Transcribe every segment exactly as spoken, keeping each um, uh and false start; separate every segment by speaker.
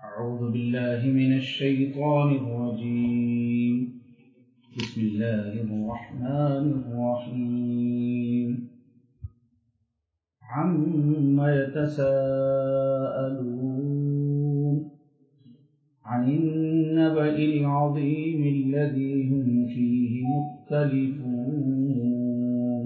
Speaker 1: أعوذ بالله من الشيطان الرجيم بسم الله الرحمن الرحيم عما يتساءلون عن النبأ العظيم الذي هم فيه مختلفون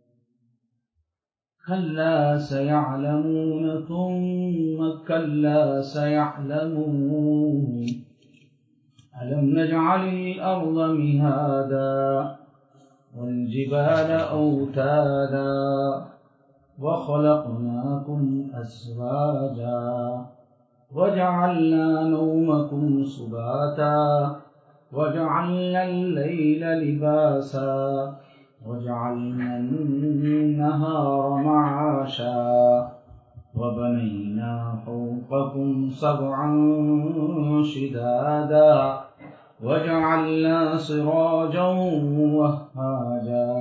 Speaker 1: كلا سيعلمون ثم كلا سيعلمون ألم نجعل الأرض مهادا والجبال أوتادا وخلقناكم أزواجا وجعلنا نومكم سباتا وجعلنا الليل لباسا وجعلنا النهار معاشا وبنينا فوقكم سبعا شدادا وجعلنا سراجا وهاجا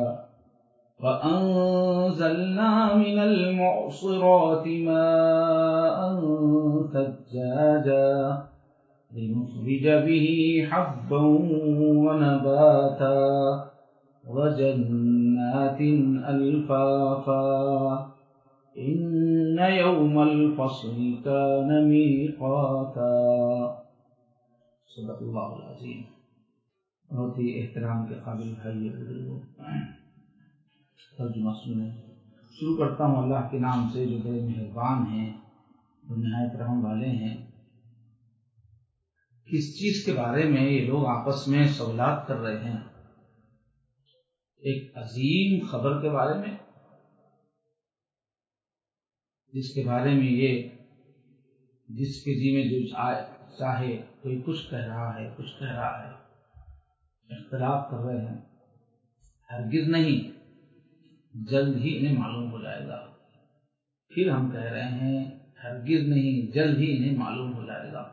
Speaker 1: وأنزلنا من المعصرات ماء ثجاجا لنخرج به حبا ونباتا وجنات ألفافا إن يوم الفصل كان ميقاتا صدق اللہ العظیم۔ بہت ہی احترام کے قابل بھائی بزرگوں، ترجمہ سنیں۔ شروع کرتا ہوں اللہ کے نام سے جو بڑے مہربان ہیں اور نہایت رحم والے ہیں۔ کس چیز کے بارے میں یہ لوگ آپس میں سوالات کر رہے ہیں؟ ایک عظیم خبر کے بارے میں، جس کے بارے میں یہ جس کے جی میں جو چاہے کوئی کچھ کہہ رہا ہے کچھ کہہ رہا ہے، اختلاف کر رہے ہیں۔ ہرگز نہیں، جلد ہی انہیں معلوم ہو جائے گا۔ پھر ہم کہہ رہے ہیں ہرگز نہیں، جلد ہی انہیں معلوم ہو جائے گا۔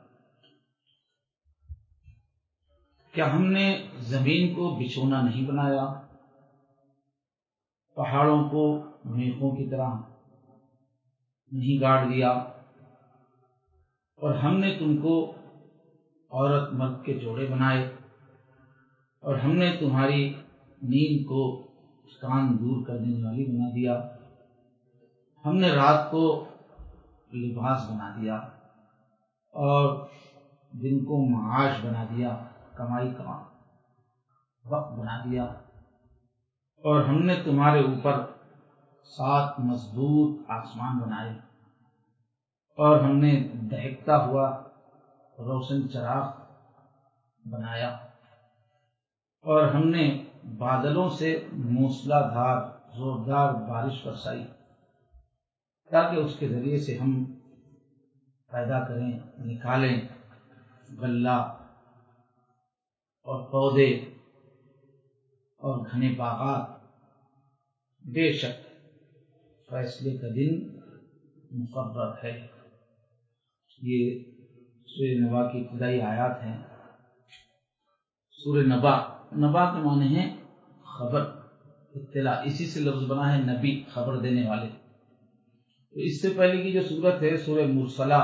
Speaker 1: کیا ہم نے زمین کو بچھونا نہیں بنایا، پہاڑوں کو میخوں کی طرح نہیں گاڑ دیا، اور ہم نے تم کو عورت مرد کے جوڑے بنائے، اور ہم نے تمہاری نیند کو کان دور کر دینے والی بنا دیا، ہم نے رات کو لباس بنا دیا اور دن کو معاش بنا دیا، کمائی کا وقت بنا دیا، اور ہم نے تمہارے اوپر سات مضبوط آسمان بنائے، اور ہم نے دہکتا ہوا روشن چراغ بنایا، اور ہم نے بادلوں سے موسلا دھار زوردار بارش برسائی، تاکہ اس کے ذریعے سے ہم پیدا کریں، نکالیں غلہ اور پودے اور گھنے باغات۔ بے شک فیصلے کا دن مقرر ہے۔ یہ سورہ نبا کی ابتدائی آیات ہیں۔ سورہ نبا، نبا کے معنی ہے خبر، اطلاع، اسی سے لفظ بنا ہے نبی، خبر دینے والے۔ تو اس سے پہلے کی جو سورت ہے سورہ مرسلہ،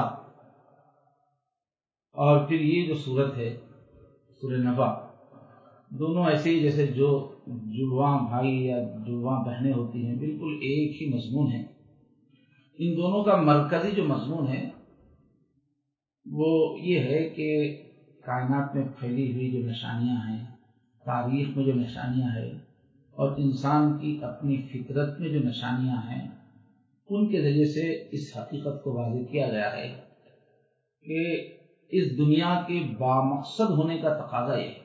Speaker 1: اور پھر یہ جو سورت ہے سورہ نبا، دونوں ایسے ہی جیسے جو جڑواں بھائی یا جڑواں بہنیں ہوتی ہیں، بالکل ایک ہی مضمون ہے۔ ان دونوں کا مرکزی جو مضمون ہے وہ یہ ہے کہ کائنات میں پھیلی ہوئی جو نشانیاں ہیں، تاریخ میں جو نشانیاں ہیں، اور انسان کی اپنی فطرت میں جو نشانیاں ہیں، ان کے ذریعے سے اس حقیقت کو واضح کیا گیا ہے کہ اس دنیا کے بامقصد ہونے کا تقاضا یہ ہے۔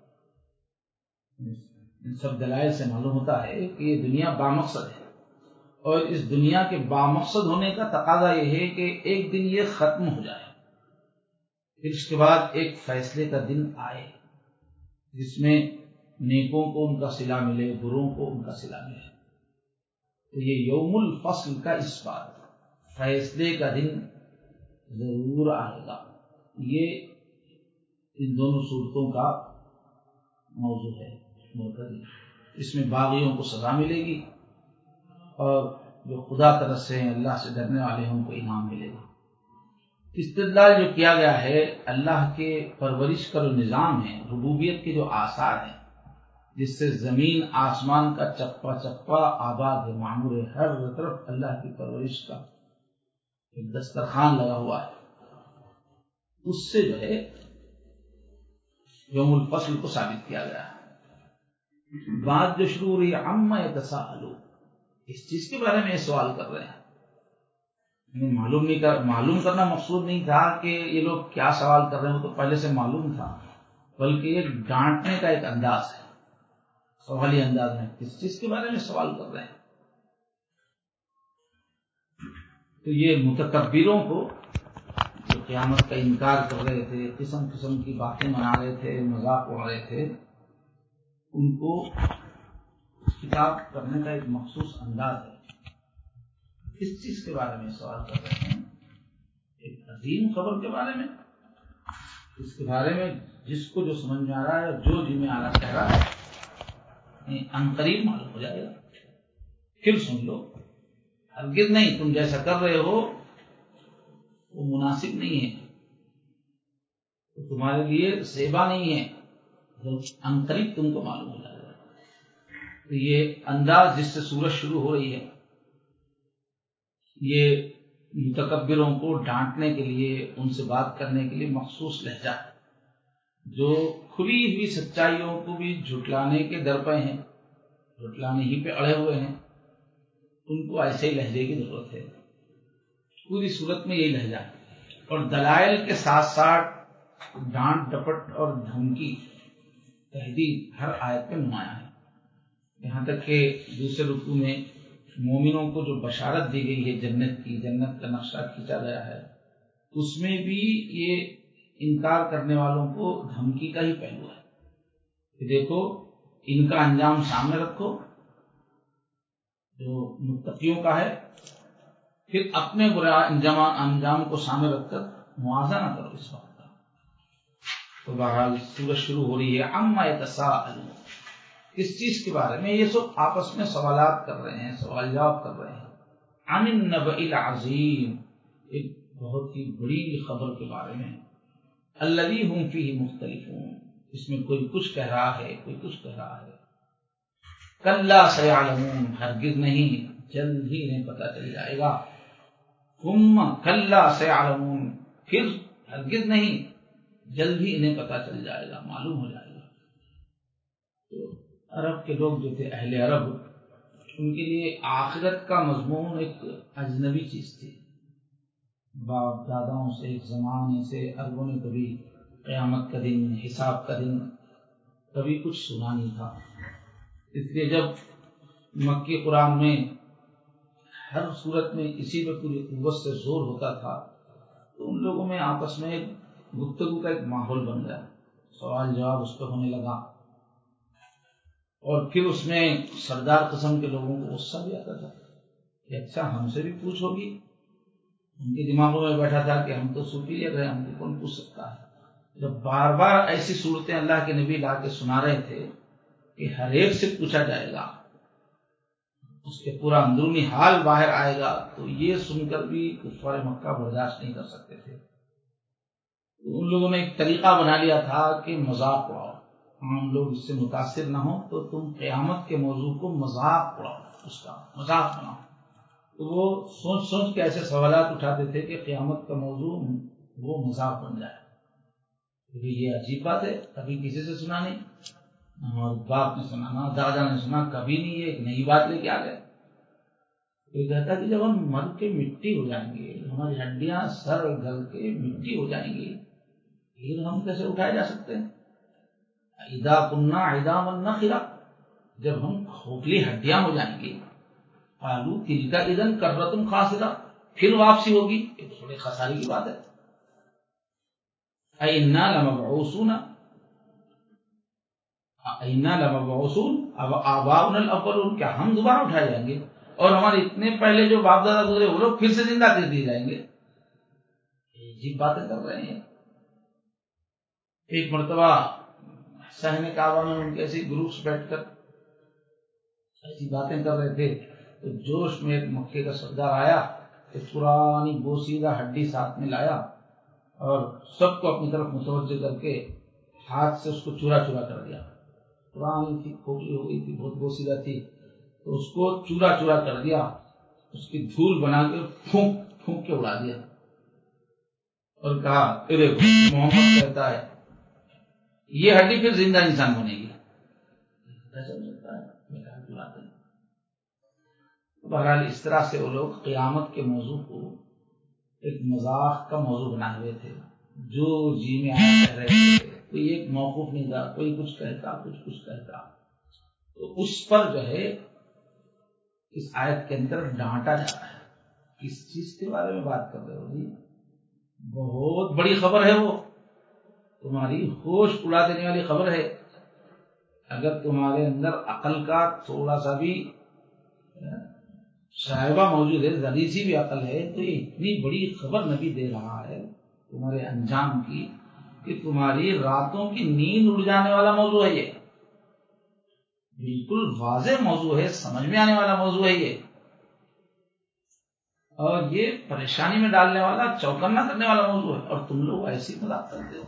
Speaker 1: ان سب دلائل سے معلوم ہوتا ہے کہ یہ دنیا بامقصد ہے، اور اس دنیا کے بامقصد ہونے کا تقاضا یہ ہے کہ ایک دن یہ ختم ہو جائے، پھر اس کے بعد ایک فیصلے کا دن آئے جس میں نیکوں کو ان کا صلہ ملے، بروں کو ان کا صلہ ملے۔ تو یہ یوم الفصل کا اس بات، فیصلے کا دن ضرور آئے گا۔ یہ ان دونوں صورتوں کا موضوع ہے مرکزی۔ اس میں باغیوں کو سزا ملے گی، اور جو خدا طرف سے اللہ سے ڈرنے والے ہیں ان کو انعام ملے گا۔ استدلال جو کیا گیا ہے اللہ کے پرورش کا جو نظام ہے، ربوبیت کے جو آثار ہیں، جس سے زمین آسمان کا چپا چپا آباد ہے، معمور ہے، ہر طرف اللہ کی پرورش کا ایک دسترخوان لگا ہوا ہے، اس سے جو ہے یوم الفصل کو ثابت کیا گیا ہے۔ بات جو شروع ہو رہی ہے عما یتساءلون، اس چیز کے بارے میں یہ سوال کر رہے ہیں، معلوم نہیں کر معلوم کرنا مقصود نہیں تھا کہ یہ لوگ کیا سوال کر رہے ہیں، وہ تو پہلے سے معلوم تھا، بلکہ یہ ڈانٹنے کا ایک انداز ہے، سوالی انداز میں کس چیز کے بارے میں سوال کر رہے ہیں۔ تو یہ متکبروں کو جو قیامت کا انکار کر رہے تھے، قسم قسم کی باتیں بنا رہے تھے، مذاق اڑا رہے تھے، ان کو خطاب کرنے کا ایک مخصوص انداز ہے۔ کس چیز کے بارے میں سوال کر رہے ہیں؟ ایک عظیم خبر کے بارے میں، اس کے بارے میں جس کو جو سمجھ میں آ رہا ہے، جو جی میں آ رہا کہہ رہا ہے، عنقریب معلوم ہو جائے گا، پھر سن لو۔ ہرگز نہیں، تم جیسا کر رہے ہو وہ مناسب نہیں ہے، وہ تمہارے لیے زیبا نہیں ہے، عنقریب تم کو معلوم ہو جائے گا۔ تو یہ انداز جس سے سورج شروع ہو رہی ہے، یہ متکبروں کو ڈانٹنے کے لیے، ان سے بات کرنے کے لیے مخصوص لہجہ ہے، جو کھلی ہوئی سچائیوں کو بھی جھٹلانے کے در پہ ہیں، جھٹلانے ہی پہ اڑے ہوئے ہیں، ان کو ایسے ہی لہجے کی ضرورت ہے۔ پوری صورت میں یہی لہجہ ہے، اور دلائل کے ساتھ ساتھ ڈانٹ ڈپٹ اور دھمکی، تہدید ہر آیت میں نمایاں ہے۔ یہاں تک کہ دوسرے رکوع میں مومنوں کو جو بشارت دی گئی ہے جنت کی، جنت کا نقشہ کھینچا گیا ہے، اس میں بھی یہ انکار کرنے والوں کو دھمکی کا ہی پہلو ہے کہ دیکھو ان کا انجام سامنے رکھو جو متقیوں کا ہے، پھر اپنے برا انجام انجام کو سامنے رکھ کر موازنہ نہ کرو اس وقت کا۔ تو بہرحال سورج شروع ہو رہی ہے عما یتساءلون، اس چیز کے بارے میں یہ سب آپس میں سوالات کر رہے ہیں، سوال جواب کر رہے ہیں، عن النبأ العظیم، ایک بہت ہی بڑی خبر کے بارے میں، الذی ہم فیہ مختلفون، اس میں کوئی کچھ کہہ رہا ہے، کوئی کچھ کہہ رہا ہے۔ کلا سیعلمون، ہرگز نہیں، جلد ہی انہیں پتہ چل جائے گا۔ ثم کلا سیعلمون، پھر ہرگز نہیں، جلد ہی انہیں پتہ چل جائے گا، معلوم ہو جائے گا۔ تو عرب کے لوگ جو تھے، اہل عرب، ان کے لیے آخرت کا مضمون ایک اجنبی چیز تھی۔ باپ داداؤں سے ایک زمانے سے عربوں نے کبھی قیامت کا دن، حساب کا دن کبھی کچھ سنا نہیں تھا۔ اس لیے جب مکی قرآن میں ہر صورت میں اسی پہ پوری قوت سے زور ہوتا تھا، تو ان لوگوں میں آپس میں ایک گفتگو کا ایک ماحول بن گیا، سوال جواب اس پہ ہونے لگا، اور پھر اس میں سردار قسم کے لوگوں کو غصہ بھی آتا تھا کہ اچھا ہم سے بھی پوچھ ہوگی۔ ان کے دماغوں میں بیٹھا تھا کہ ہم تو صوفی لے رہے ہیں، ہم کو کون پوچھ سکتا ہے۔ جب بار بار ایسی صورتیں اللہ کے نبی لا کے سنا رہے تھے کہ ہر ایک سے پوچھا جائے گا، اس کے پورا اندرونی حال باہر آئے گا، تو یہ سن کر بھی کفار مکہ برداشت نہیں کر سکتے تھے۔ تو ان لوگوں نے ایک طریقہ بنا لیا تھا کہ مذاق اڑاؤ، عام لوگ اس سے متاثر نہ ہوں تو تم قیامت کے موضوع کو مذاق اڑاؤ، اس کا مذاق بناؤ۔ تو وہ سوچ سوچ کے ایسے سوالات اٹھاتے تھے کہ قیامت کا موضوع وہ مذاق بن جائے۔ کیونکہ یہ عجیب بات ہے، کبھی کسی سے سنا نہیں، نہ ہمارے باپ نے سنا، نہ دادا نے سنا، کبھی نہیں، یہ ایک نئی بات لے کے آ گئے۔ یہ کہتا کہ جب ہم مر کے مٹی ہو جائیں گے، ہماری ہڈیاں سر گل کے مٹی ہو جائیں گی، پھر ہم کیسے اٹھائے جا سکتے ہیں؟ اذا كنا عظاما نخرا، جب ہم کھوکھلی ہڈیاں ہو جائیں گی، قالوا تلك اذا کرۃ خاسرہ، پھر واپسی ہوگی، یہ تو بڑی خساری کی بات ہے۔ أئنا لمبعوثون أئنا لمبعوثون اب آباؤنا الاولون، کیا ہم دوبارہ اٹھائے جائیں گے اور ہمارے اتنے پہلے جو باپ دادا گزرے وہ لوگ پھر سے زندہ کر دیے جائیں گے؟ عجیب باتیں کر رہے ہیں۔ ایک مرتبہ صحن کعبہ میں ان کے ایسے گروپس بیٹھ کر ایسی باتیں کر رہے تھے، تو جوش میں ایک مکے کا سردار آیا، ایک پرانی بوسیدہ ہڈی ساتھ میں لایا، اور سب کو اپنی طرف متوجہ کر کے ہاتھ سے اس کو چورا چورا کر دیا. پرانی تھی، کھوکھلی ہو گئی تھی، بہت بوسیدہ تھی، تو اس کو چورا چورا کر دیا، اس کی دھول بنا کے پھونک پھونک کے اڑا دیا اور کہا اے دیکھو محمد کہتا ہے یہ ہڈی پھر زندہ انسان بنے گی. ایسا ہو سکتا ہے؟ بہرحال اس طرح سے وہ لوگ قیامت کے موضوع کو ایک مذاق کا موضوع بنائے ہوئے تھے. جو جی میں آیا کہہ رہے تھے، کوئی ایک موقوف نہیں تھا، کوئی کچھ کہتا کچھ کچھ کہتا. تو اس پر جو ہے اس آیت کے اندر ڈانٹا جا رہا ہے. کس چیز کے بارے میں بات کر رہے ہو جی؟ بہت بڑی خبر ہے، وہ تمہاری ہوش اڑا دینے والی خبر ہے. اگر تمہارے اندر عقل کا تھوڑا سا بھی شائبہ موجود ہے، ذری سی بھی عقل ہے، تو یہ اتنی بڑی خبر نبی دے رہا ہے تمہارے انجام کی کہ تمہاری راتوں کی نیند اڑ جانے والا موضوع ہے. یہ بالکل واضح موضوع ہے، سمجھ میں آنے والا موضوع ہے یہ، اور یہ پریشانی میں ڈالنے والا، چوکنا کرنے والا موضوع ہے، اور تم لوگ ایسی مذاق کرتے ہو.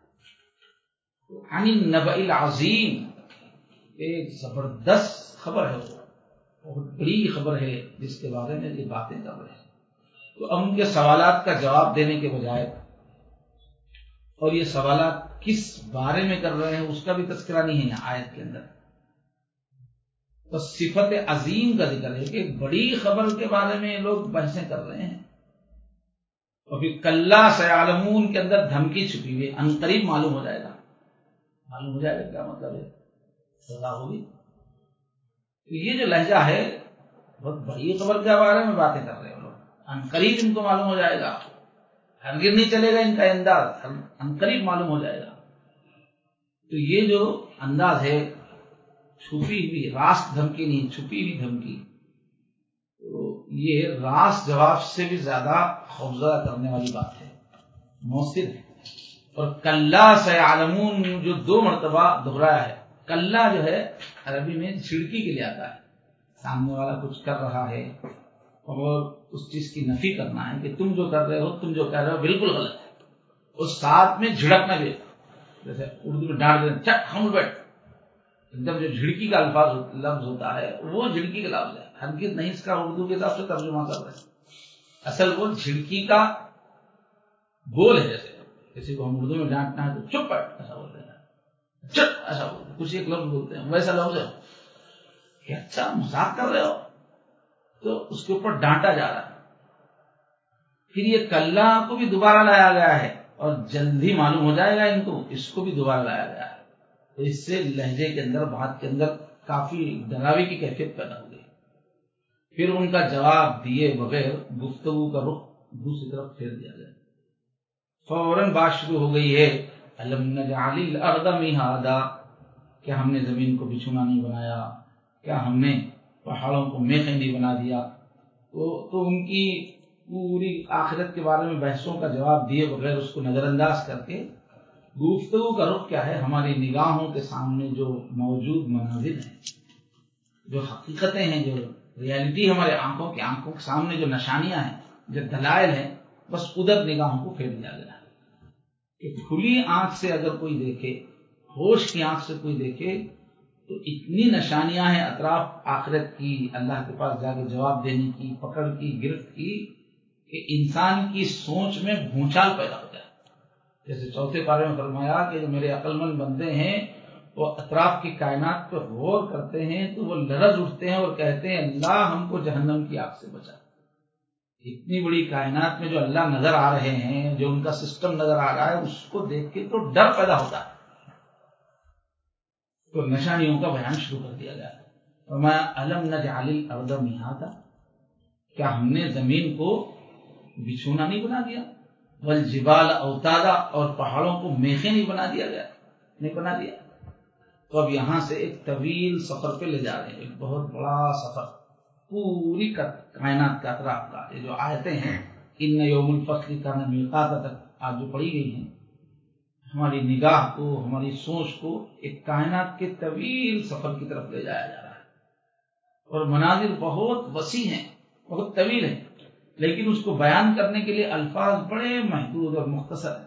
Speaker 1: عن النبأ العظیم، ایک زبردست خبر ہے، وہ بہت بڑی خبر ہے جس کے بارے میں یہ باتیں کر رہے ہیں. تو اب ان کے سوالات کا جواب دینے کے بجائے، اور یہ سوالات کس بارے میں کر رہے ہیں اس کا بھی تذکرہ نہیں ہے یہاں آیت کے اندر. بس صفت عظیم کا ذکر ہے کہ بڑی خبر کے بارے میں یہ لوگ بحثیں کر رہے ہیں. اور پھر کلا سیعلمون کے اندر دھمکی چھپی ہوئی، ان قریب معلوم ہو جائے گا. معلوم ہو جائے گا کیا مطلب ہے؟ سزا ہوگی. تو یہ جو لہجہ ہے، بہت بڑی خبر کے بارے میں باتیں کر رہے ہیں لوگ، ان قریب ان کو معلوم ہو جائے گا. ہرگز نہیں چلے گا ان کا انداز، ان قریب معلوم ہو جائے گا. تو یہ جو انداز ہے، چھپی ہوئی راست دھمکی نہیں، چھپی ہوئی دھمکی، تو یہ راست جواب سے بھی زیادہ خوفزدہ کرنے والی بات ہے، مؤثر ہے. اور کلا سیعلمون جو دو مرتبہ دہرایا ہے، کلا جو ہے عربی میں جھڑکی کے لیے آتا ہے. سامنے والا کچھ کر رہا ہے اور اس چیز کی نفی کرنا ہے کہ تم جو کر رہے ہو، تم جو کہہ رہے ہو بالکل غلط ہے، اور ساتھ میں جھڑکنا بھی. جیسے اردو میں ڈانٹ دینا، چٹ ہم بیٹھ، ایک دم جو جھڑکی کا الفاظ لفظ ہوتا ہے وہ جھڑکی کا لفظ ہے. ہرگز نہیں اس کا اردو کے حساب سے ترجمہ کر رہے ہیں، اصل وہ جھڑکی کا بول ہے. جیسے کسی کو ہم اردو میں ڈانٹنا ہے تو چپ بیٹھ ایسا بولتے ہیں، چپ ایسا بولتے ہیں، کچھ ایک لفظ بولتے ہیں، ویسا لفظ ہے کہ اچھا مذاق کر رہے ہو، تو اس کے اوپر ڈانٹا جا رہا ہے. پھر یہ کلا کو بھی دوبارہ لایا گیا ہے، اور جلد ہی معلوم ہو جائے گا ان کو، اس کو بھی دوبارہ لایا گیا ہے. تو اس سے لہجے کے اندر، بات کے اندر کافی ڈراوی کی کیفیت پیدا ہو گئی. پھر ان کا جواب دیے بغیر گفتگو کا رخ دوسری طرف پھیر دیا گیا. فوراً بات شروع ہو گئی ہے، الم نجعل الارض مہادا، کیا ہم نے زمین کو بچھونا نہیں بنایا، کیا ہم نے پہاڑوں کو میخیں نہیں بنا دیا. تو, تو ان کی پوری آخرت کے بارے میں بحثوں کا جواب دیے بغیر اس کو نظر انداز کر کے گفتگو کا رخ کیا ہے، ہماری نگاہوں کے سامنے جو موجود مناظر ہیں، جو حقیقتیں ہیں، جو ریالٹی ہمارے آنکھوں کی آنکھوں کے سامنے جو نشانیاں ہیں، جو دلائل ہیں، بس ادھر نگاہوں کو پھیر دیا گیا. کہ کھلی آنکھ سے اگر کوئی دیکھے، ہوش کی آنکھ سے کوئی دیکھے، تو اتنی نشانیاں ہیں اطراف آخرت کی، اللہ کے پاس جا کے جواب دینے کی، پکڑ کی، گرفت کی، کہ انسان کی سوچ میں بھونچال پیدا ہو جائے. جیسے چوتھے پارے میں فرمایا کہ جو میرے عقل مند بندے ہیں وہ اطراف کی کائنات پر غور کرتے ہیں تو وہ لرز اٹھتے ہیں اور کہتے ہیں اللہ ہم کو جہنم کی آگ سے بچا. اتنی بڑی کائنات میں جو اللہ نظر آ رہے ہیں، جو ان کا سسٹم نظر آ رہا ہے، اس کو دیکھ کے تو ڈر پیدا ہوتا ہے. تو نشانیوں کا بیان شروع کر دیا گیا. فرمایا الم نجعل الارض مہادا، کیا ہم نے زمین کو بچھونا نہیں بنا دیا، والجبال اوتادا، اور پہاڑوں کو میخیں نہیں بنا دیا گیا، نہیں بنا دیا. تو اب یہاں سے ایک طویل سفر پہ لے جا رہے ہیں، ایک بہت بڑا سفر، پوری کائنات کا اطراف کا. یہ جو آیتیں ہیں ان یوم الفصل کان میقاتا تک آج جو پڑھی گئی ہیں، ہماری نگاہ کو، ہماری سوچ کو ایک کائنات کے طویل سفر کی طرف لے جایا جا رہا ہے. اور مناظر بہت وسیع ہیں، بہت طویل ہیں. لیکن اس کو بیان کرنے کے لیے الفاظ بڑے محدود اور مختصر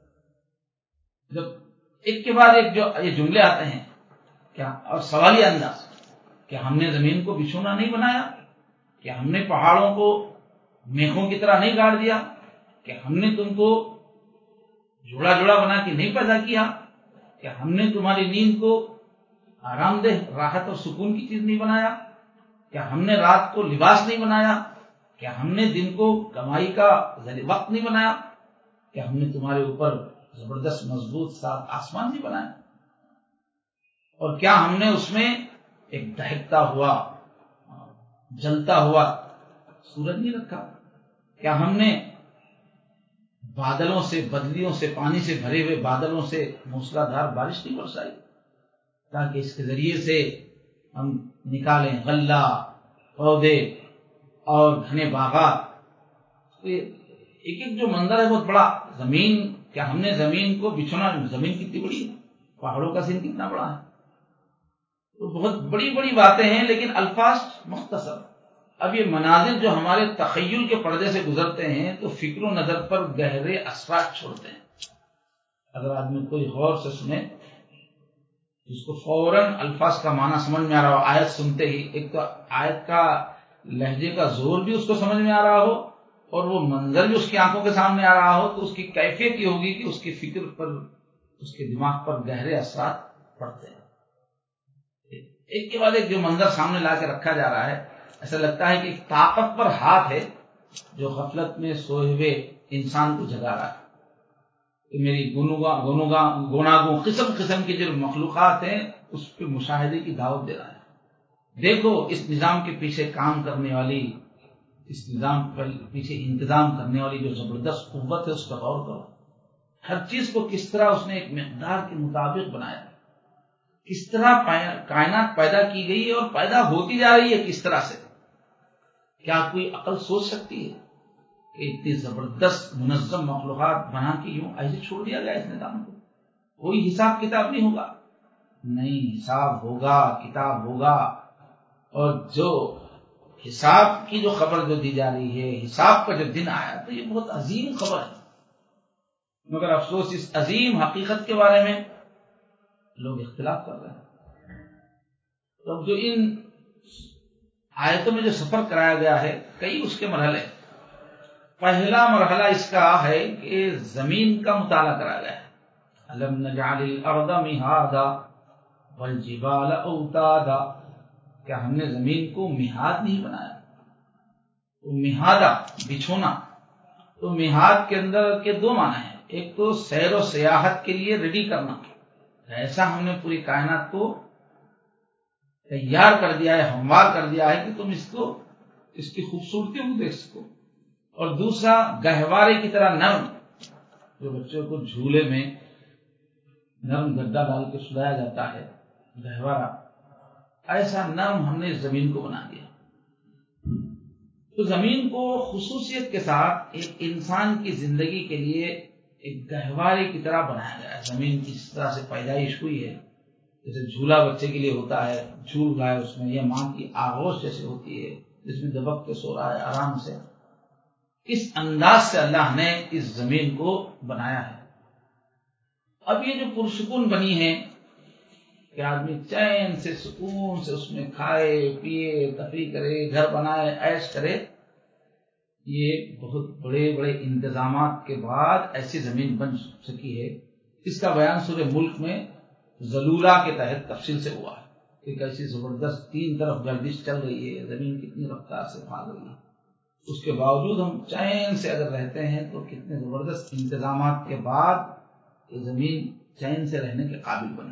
Speaker 1: ہیں۔ جب ایک کے بعد ایک جو یہ جملے آتے ہیں کیا اور سوالیہ انداز، کیا ہم نے زمین کو بچھونا نہیں بنایا؟ کیا ہم نے پہاڑوں کو میخوں کی طرح نہیں گاڑ دیا؟ کیا ہم نے تم کو جوڑا جوڑا بنا کے نہیں پیدا کیا؟ کیا ہم نے تمہاری نیند کو آرام دہ راحت اور سکون کی چیز نہیں بنایا؟ کیا ہم نے رات کو لباس نہیں بنایا؟ کیا ہم نے دن کو کمائی کا وقت نہیں بنایا؟ کیا ہم نے تمہارے اوپر زبردست مضبوط صاف آسمان نہیں بنایا؟ اور کیا ہم نے اس میں ایک دہکتا ہوا جلتا ہوا سورج نہیں رکھا؟ کیا ہم نے بادلوں سے بدلیوں سے پانی سے بھرے ہوئے بادلوں سے موسلا دھار بارش نہیں برسائی تاکہ اس کے ذریعے سے ہم نکالیں غلہ پودے اور گھنے باغات؟ ایک ایک جو منظر ہے بہت بڑا۔ زمین، کیا ہم نے زمین کو بچھونا؟ زمین کتنی بڑی ہے، پہاڑوں کا سین کتنا بڑا ہے، تو بہت بڑی بڑی باتیں ہیں لیکن الفاظ مختصر۔ اب یہ مناظر جو ہمارے تخیل کے پردے سے گزرتے ہیں تو فکر و نظر پر گہرے اثرات چھوڑتے ہیں۔ اگر آدمی کوئی غور سے سنے، جس کو فوراً الفاظ کا معنی سمجھ میں آ رہا ہو، آیت سنتے ہی ایک تو آیت کا لہجے کا زور بھی اس کو سمجھ میں آ رہا ہو اور وہ منظر بھی اس کی آنکھوں کے سامنے آ رہا ہو، تو اس کی کیفیت یہ ہوگی کہ اس کی فکر پر، اس کے دماغ پر گہرے اثرات پڑتے ہیں۔ ایک کے بعد ایک جو منظر سامنے لا کے رکھا جا رہا ہے، ایسا لگتا ہے کہ ایک طاقتور ہاتھ ہے جو غفلت میں سوئے ہوئے انسان کو جگا رہا ہے کہ میری گنوگاں گنوگاں گناگوں قسم قسم کی جو مخلوقات ہیں اس پہ مشاہدے کی دعوت دے رہا ہے۔ دیکھو اس نظام کے پیچھے کام کرنے والی، اس نظام کے پیچھے انتظام کرنے والی جو زبردست قوت ہے اس پر غور کرو۔ ہر چیز کو کس طرح اس نے ایک مقدار کے مطابق بنایا، کس طرح کائنات پیدا کی گئی اور پیدا ہوتی جا رہی ہے کس طرح سے۔ کیا کوئی عقل سوچ سکتی ہے کہ اتنی زبردست منظم مخلوقات بنا کے یوں ایسے چھوڑ دیا گیا اس نظام کو؟ کوئی حساب کتاب نہیں ہوگا؟ نہیں، حساب ہوگا، کتاب ہوگا۔ اور جو حساب کی جو خبر جو دی جا رہی ہے، حساب کا جو دن آیا، تو یہ بہت عظیم خبر ہے، مگر افسوس اس عظیم حقیقت کے بارے میں لوگ اختلاف کر رہے ہیں۔ تو جو ان آیتوں میں جو سفر کرایا گیا ہے، کئی اس کے مرحلے۔ پہلا مرحلہ اس کا ہے کہ زمین کا مطالعہ کرایا گیا ہے۔ الم نجعل الارض مہادا والجبال اوتادا، کیا ہم نے زمین کو مہاد نہیں بنایا؟ تو مہادا بچھونا، تو مہاد کے اندر کے دو معنی ہیں، ایک تو سیر و سیاحت کے لیے ریڈی کرنا، ایسا ہم نے پوری کائنات کو تیار کر دیا ہے، ہموار کر دیا ہے کہ تم اس کو، اس کی خوبصورتی کو دیکھ سکو۔ اور دوسرا گہوارے کی طرح نرم، جو بچوں کو جھولے میں نرم گدا ڈال کے سلایا جاتا ہے، گہوارہ، ایسا نرم ہم نے اس زمین کو بنا دیا۔ تو زمین کو خصوصیت کے ساتھ ایک انسان کی زندگی کے لیے ایک گہوارے کی طرح بنایا گیا ہے۔ زمین کی جس طرح سے پیدائش ہوئی ہے، جیسے جھولا بچے کے لیے ہوتا ہے، جھول رہا ہے اس میں، یا ماں کی آغوش جیسے ہوتی ہے جس میں دبک کے سو رہا ہے آرام سے، اس انداز سے اللہ نے اس زمین کو بنایا ہے۔ اب یہ جو پرسکون بنی ہے کہ آدمی چین سے سکون سے اس میں کھائے پیے تفریح کرے، گھر بنائے، عیش کرے، یہ بہت بڑے بڑے انتظامات کے بعد ایسی زمین بن سکی ہے۔ اس کا بیان سورہ ملک میں زلولہ کے تحت تفصیل سے ہوا ہے کہ کیسی زبردست تین طرف گردش چل رہی ہے، زمین کتنی رفتار سے بھاگ رہی ہے، اس کے باوجود ہم چین سے اگر رہتے ہیں تو کتنے زبردست انتظامات کے بعد یہ زمین چین سے رہنے کے قابل بنے۔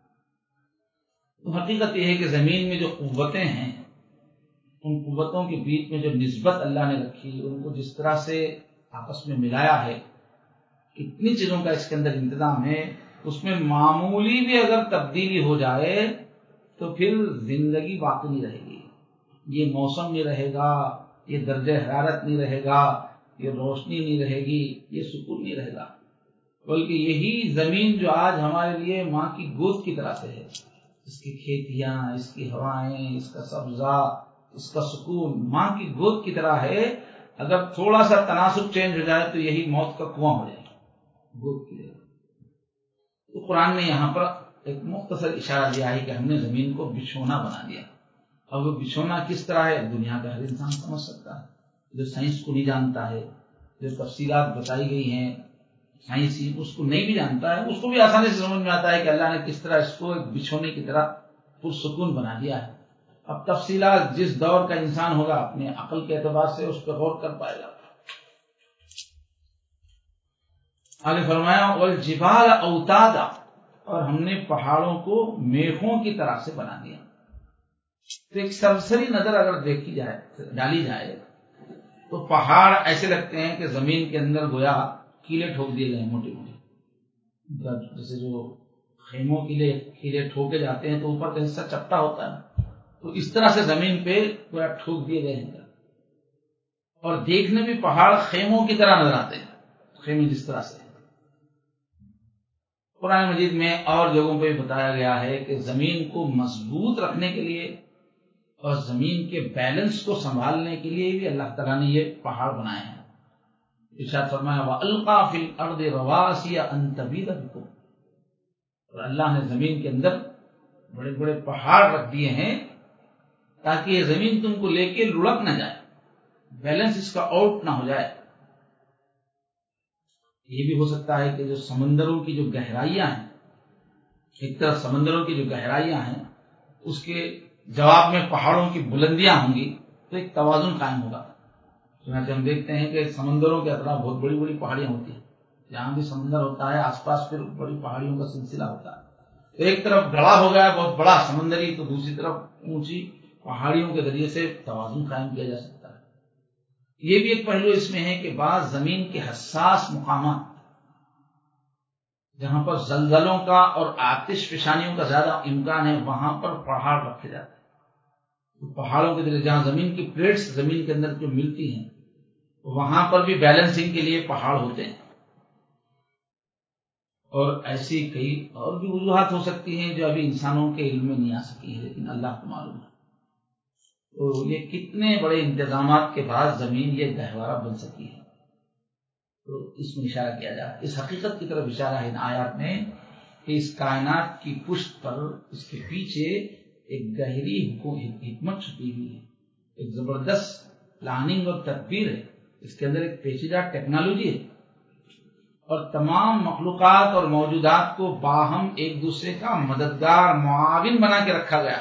Speaker 1: تو حقیقت یہ ہے کہ زمین میں جو قوتیں ہیں، ان قوتوں کے بیچ میں جو نسبت اللہ نے رکھی، ان کو جس طرح سے آپس میں ملایا ہے، کتنی چیزوں کا اس کے اندر انتظام ہے، اس میں معمولی بھی اگر تبدیلی ہو جائے تو پھر زندگی باقی نہیں رہے گی، یہ موسم نہیں رہے گا، یہ درجہ حرارت نہیں رہے گا، یہ روشنی نہیں رہے گی، یہ سکون نہیں رہے گا، بلکہ یہی زمین جو آج ہمارے لیے ماں کی گود کی طرح سے ہے، اس کی کھیتیاں، اس کی ہوائیں، اس کا سبزہ، اس کا سکون ماں کی گود کی طرح ہے، اگر تھوڑا سا تناسب چینج ہو جائے تو یہی موت کا کنواں ہو جائے گا۔ تو قرآن نے یہاں پر ایک مختصر اشارہ دیا ہے کہ ہم نے زمین کو بچھونا بنا دیا۔ اب وہ بچھونا کس طرح ہے دنیا کا ہر انسان سمجھ سکتا ہے، جو سائنس کو نہیں جانتا ہے، جو تفصیلات بتائی گئی ہیں سائنسی اس کو نہیں بھی جانتا ہے، اس کو بھی آسانی سے سمجھ میں آتا ہے کہ اللہ نے کس طرح اس کو ایک بچھونے کی طرح پرسکون بنا دیا ہے۔ اب تفصیلات جس دور کا انسان ہوگا اپنے عقل کے اعتبار سے اس پہ غور کر پائے گا۔ آگے فرمایا والجبال اوتادا، اور ہم نے پہاڑوں کو میخوں کی طرح سے بنا دیا۔ تو ایک سرسری نظر اگر دیکھی جائے ڈالی جائے تو پہاڑ ایسے لگتے ہیں کہ زمین کے اندر گویا کیلے ٹھوک دیے گئے موٹے موٹے، جیسے جو خیموں کے لیے کیلے ٹھوکے جاتے ہیں تو اوپر کا حصہ چپٹا ہوتا ہے، تو اس طرح سے زمین پہ گویا ٹھوک دیے گئے ہیں، اور دیکھنے بھی پہاڑ خیموں کی طرح نظر آتے ہیں، خیمے جس طرح سے۔ قرآن مجید میں اور جگہوں پہ بتایا گیا ہے کہ زمین کو مضبوط رکھنے کے لیے اور زمین کے بیلنس کو سنبھالنے کے لیے بھی اللہ تعالیٰ نے یہ پہاڑ بنائے ہیں۔ ارشاد فرمایا وَأَلْقَى فِي الْأَرْضِ رَوَاسِيَ أَن تَمِيدَ بِكُمْ، اور اللہ نے زمین کے اندر بڑے بڑے پہاڑ رکھ دیے ہیں تاکہ یہ زمین تم کو لے کے لڑک نہ جائے، بیلنس اس کا آؤٹ نہ ہو جائے۔ یہ بھی ہو سکتا ہے کہ جو سمندروں کی جو گہرائیاں ہیں، ایک طرف سمندروں کی جو گہرائیاں ہیں اس کے جواب میں پہاڑوں کی بلندیاں ہوں گی تو ایک توازن قائم ہوگا۔ چنانچہ ہم دیکھتے ہیں کہ سمندروں کے اطراف بہت بڑی بڑی پہاڑیاں ہوتی ہیں، جہاں بھی سمندر ہوتا ہے آس پاس پھر بڑی پہاڑیوں کا سلسلہ ہوتا ہے، تو ایک طرف گڑھا ہو گیا بہت بڑا سمندری تو دوسری طرف اونچی پہاڑیوں کے ذریعے سے توازن قائم کیا جا سکتا ہے۔ یہ بھی ایک پہلو اس میں ہے کہ بعض زمین کے حساس مقامات جہاں پر زلزلوں کا اور آتش فشانیوں کا زیادہ امکان ہے وہاں پر پہاڑ رکھے جاتے ہیں۔ پہاڑوں کے ذریعے جہاں زمین کی پلیٹس زمین کے اندر جو ملتی ہیں وہاں پر بھی بیلنسنگ کے لیے پہاڑ ہوتے ہیں، اور ایسی کئی اور بھی وجوہات ہو سکتی ہیں جو ابھی انسانوں کے علم میں نہیں آ سکی ہے، لیکن اللہ کو معلوم ہے۔ تو یہ کتنے بڑے انتظامات کے بعد زمین یہ گہوارہ بن سکی ہے، تو اس میں اشارہ کیا جا رہا ہے، اس حقیقت کی طرف اشارہ ہے ان آیات میں کہ اس کائنات کی پشت پر اس کے پیچھے ایک گہری حکمت چھپی ہوئی ہے، ایک زبردست پلاننگ اور تدبیر ہے، اس کے اندر ایک پیچیدہ ٹیکنالوجی ہے، اور تمام مخلوقات اور موجودات کو باہم ایک دوسرے کا مددگار معاون بنا کے رکھا گیا،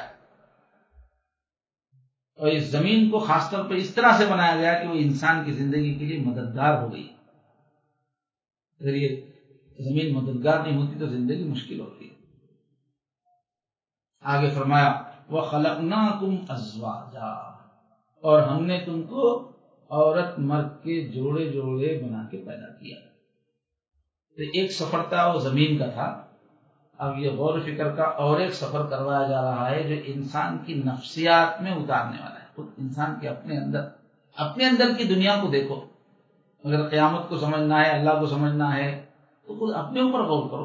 Speaker 1: اور اس زمین کو خاص طور پر اس طرح سے بنایا گیا کہ وہ انسان کی زندگی کے لیے مددگار ہو گئی۔ اگر یہ زمین مددگار نہیں ہوتی تو زندگی مشکل ہوتی۔ آگے فرمایا وَخَلَقْنَاكُمْ أَزْوَاجًا، اور ہم نے تم کو عورت مرد کے جوڑے جوڑے بنا کے پیدا کیا۔ تو ایک سفر تھا وہ زمین کا تھا، اب یہ غور و فکر کا اور ایک سفر کروایا جا رہا ہے جو انسان کی نفسیات میں اتارنے والا ہے۔ خود انسان کے اپنے اندر اپنے اندر کی دنیا کو دیکھو، اگر قیامت کو سمجھنا ہے، اللہ کو سمجھنا ہے تو خود اپنے اوپر غور کرو۔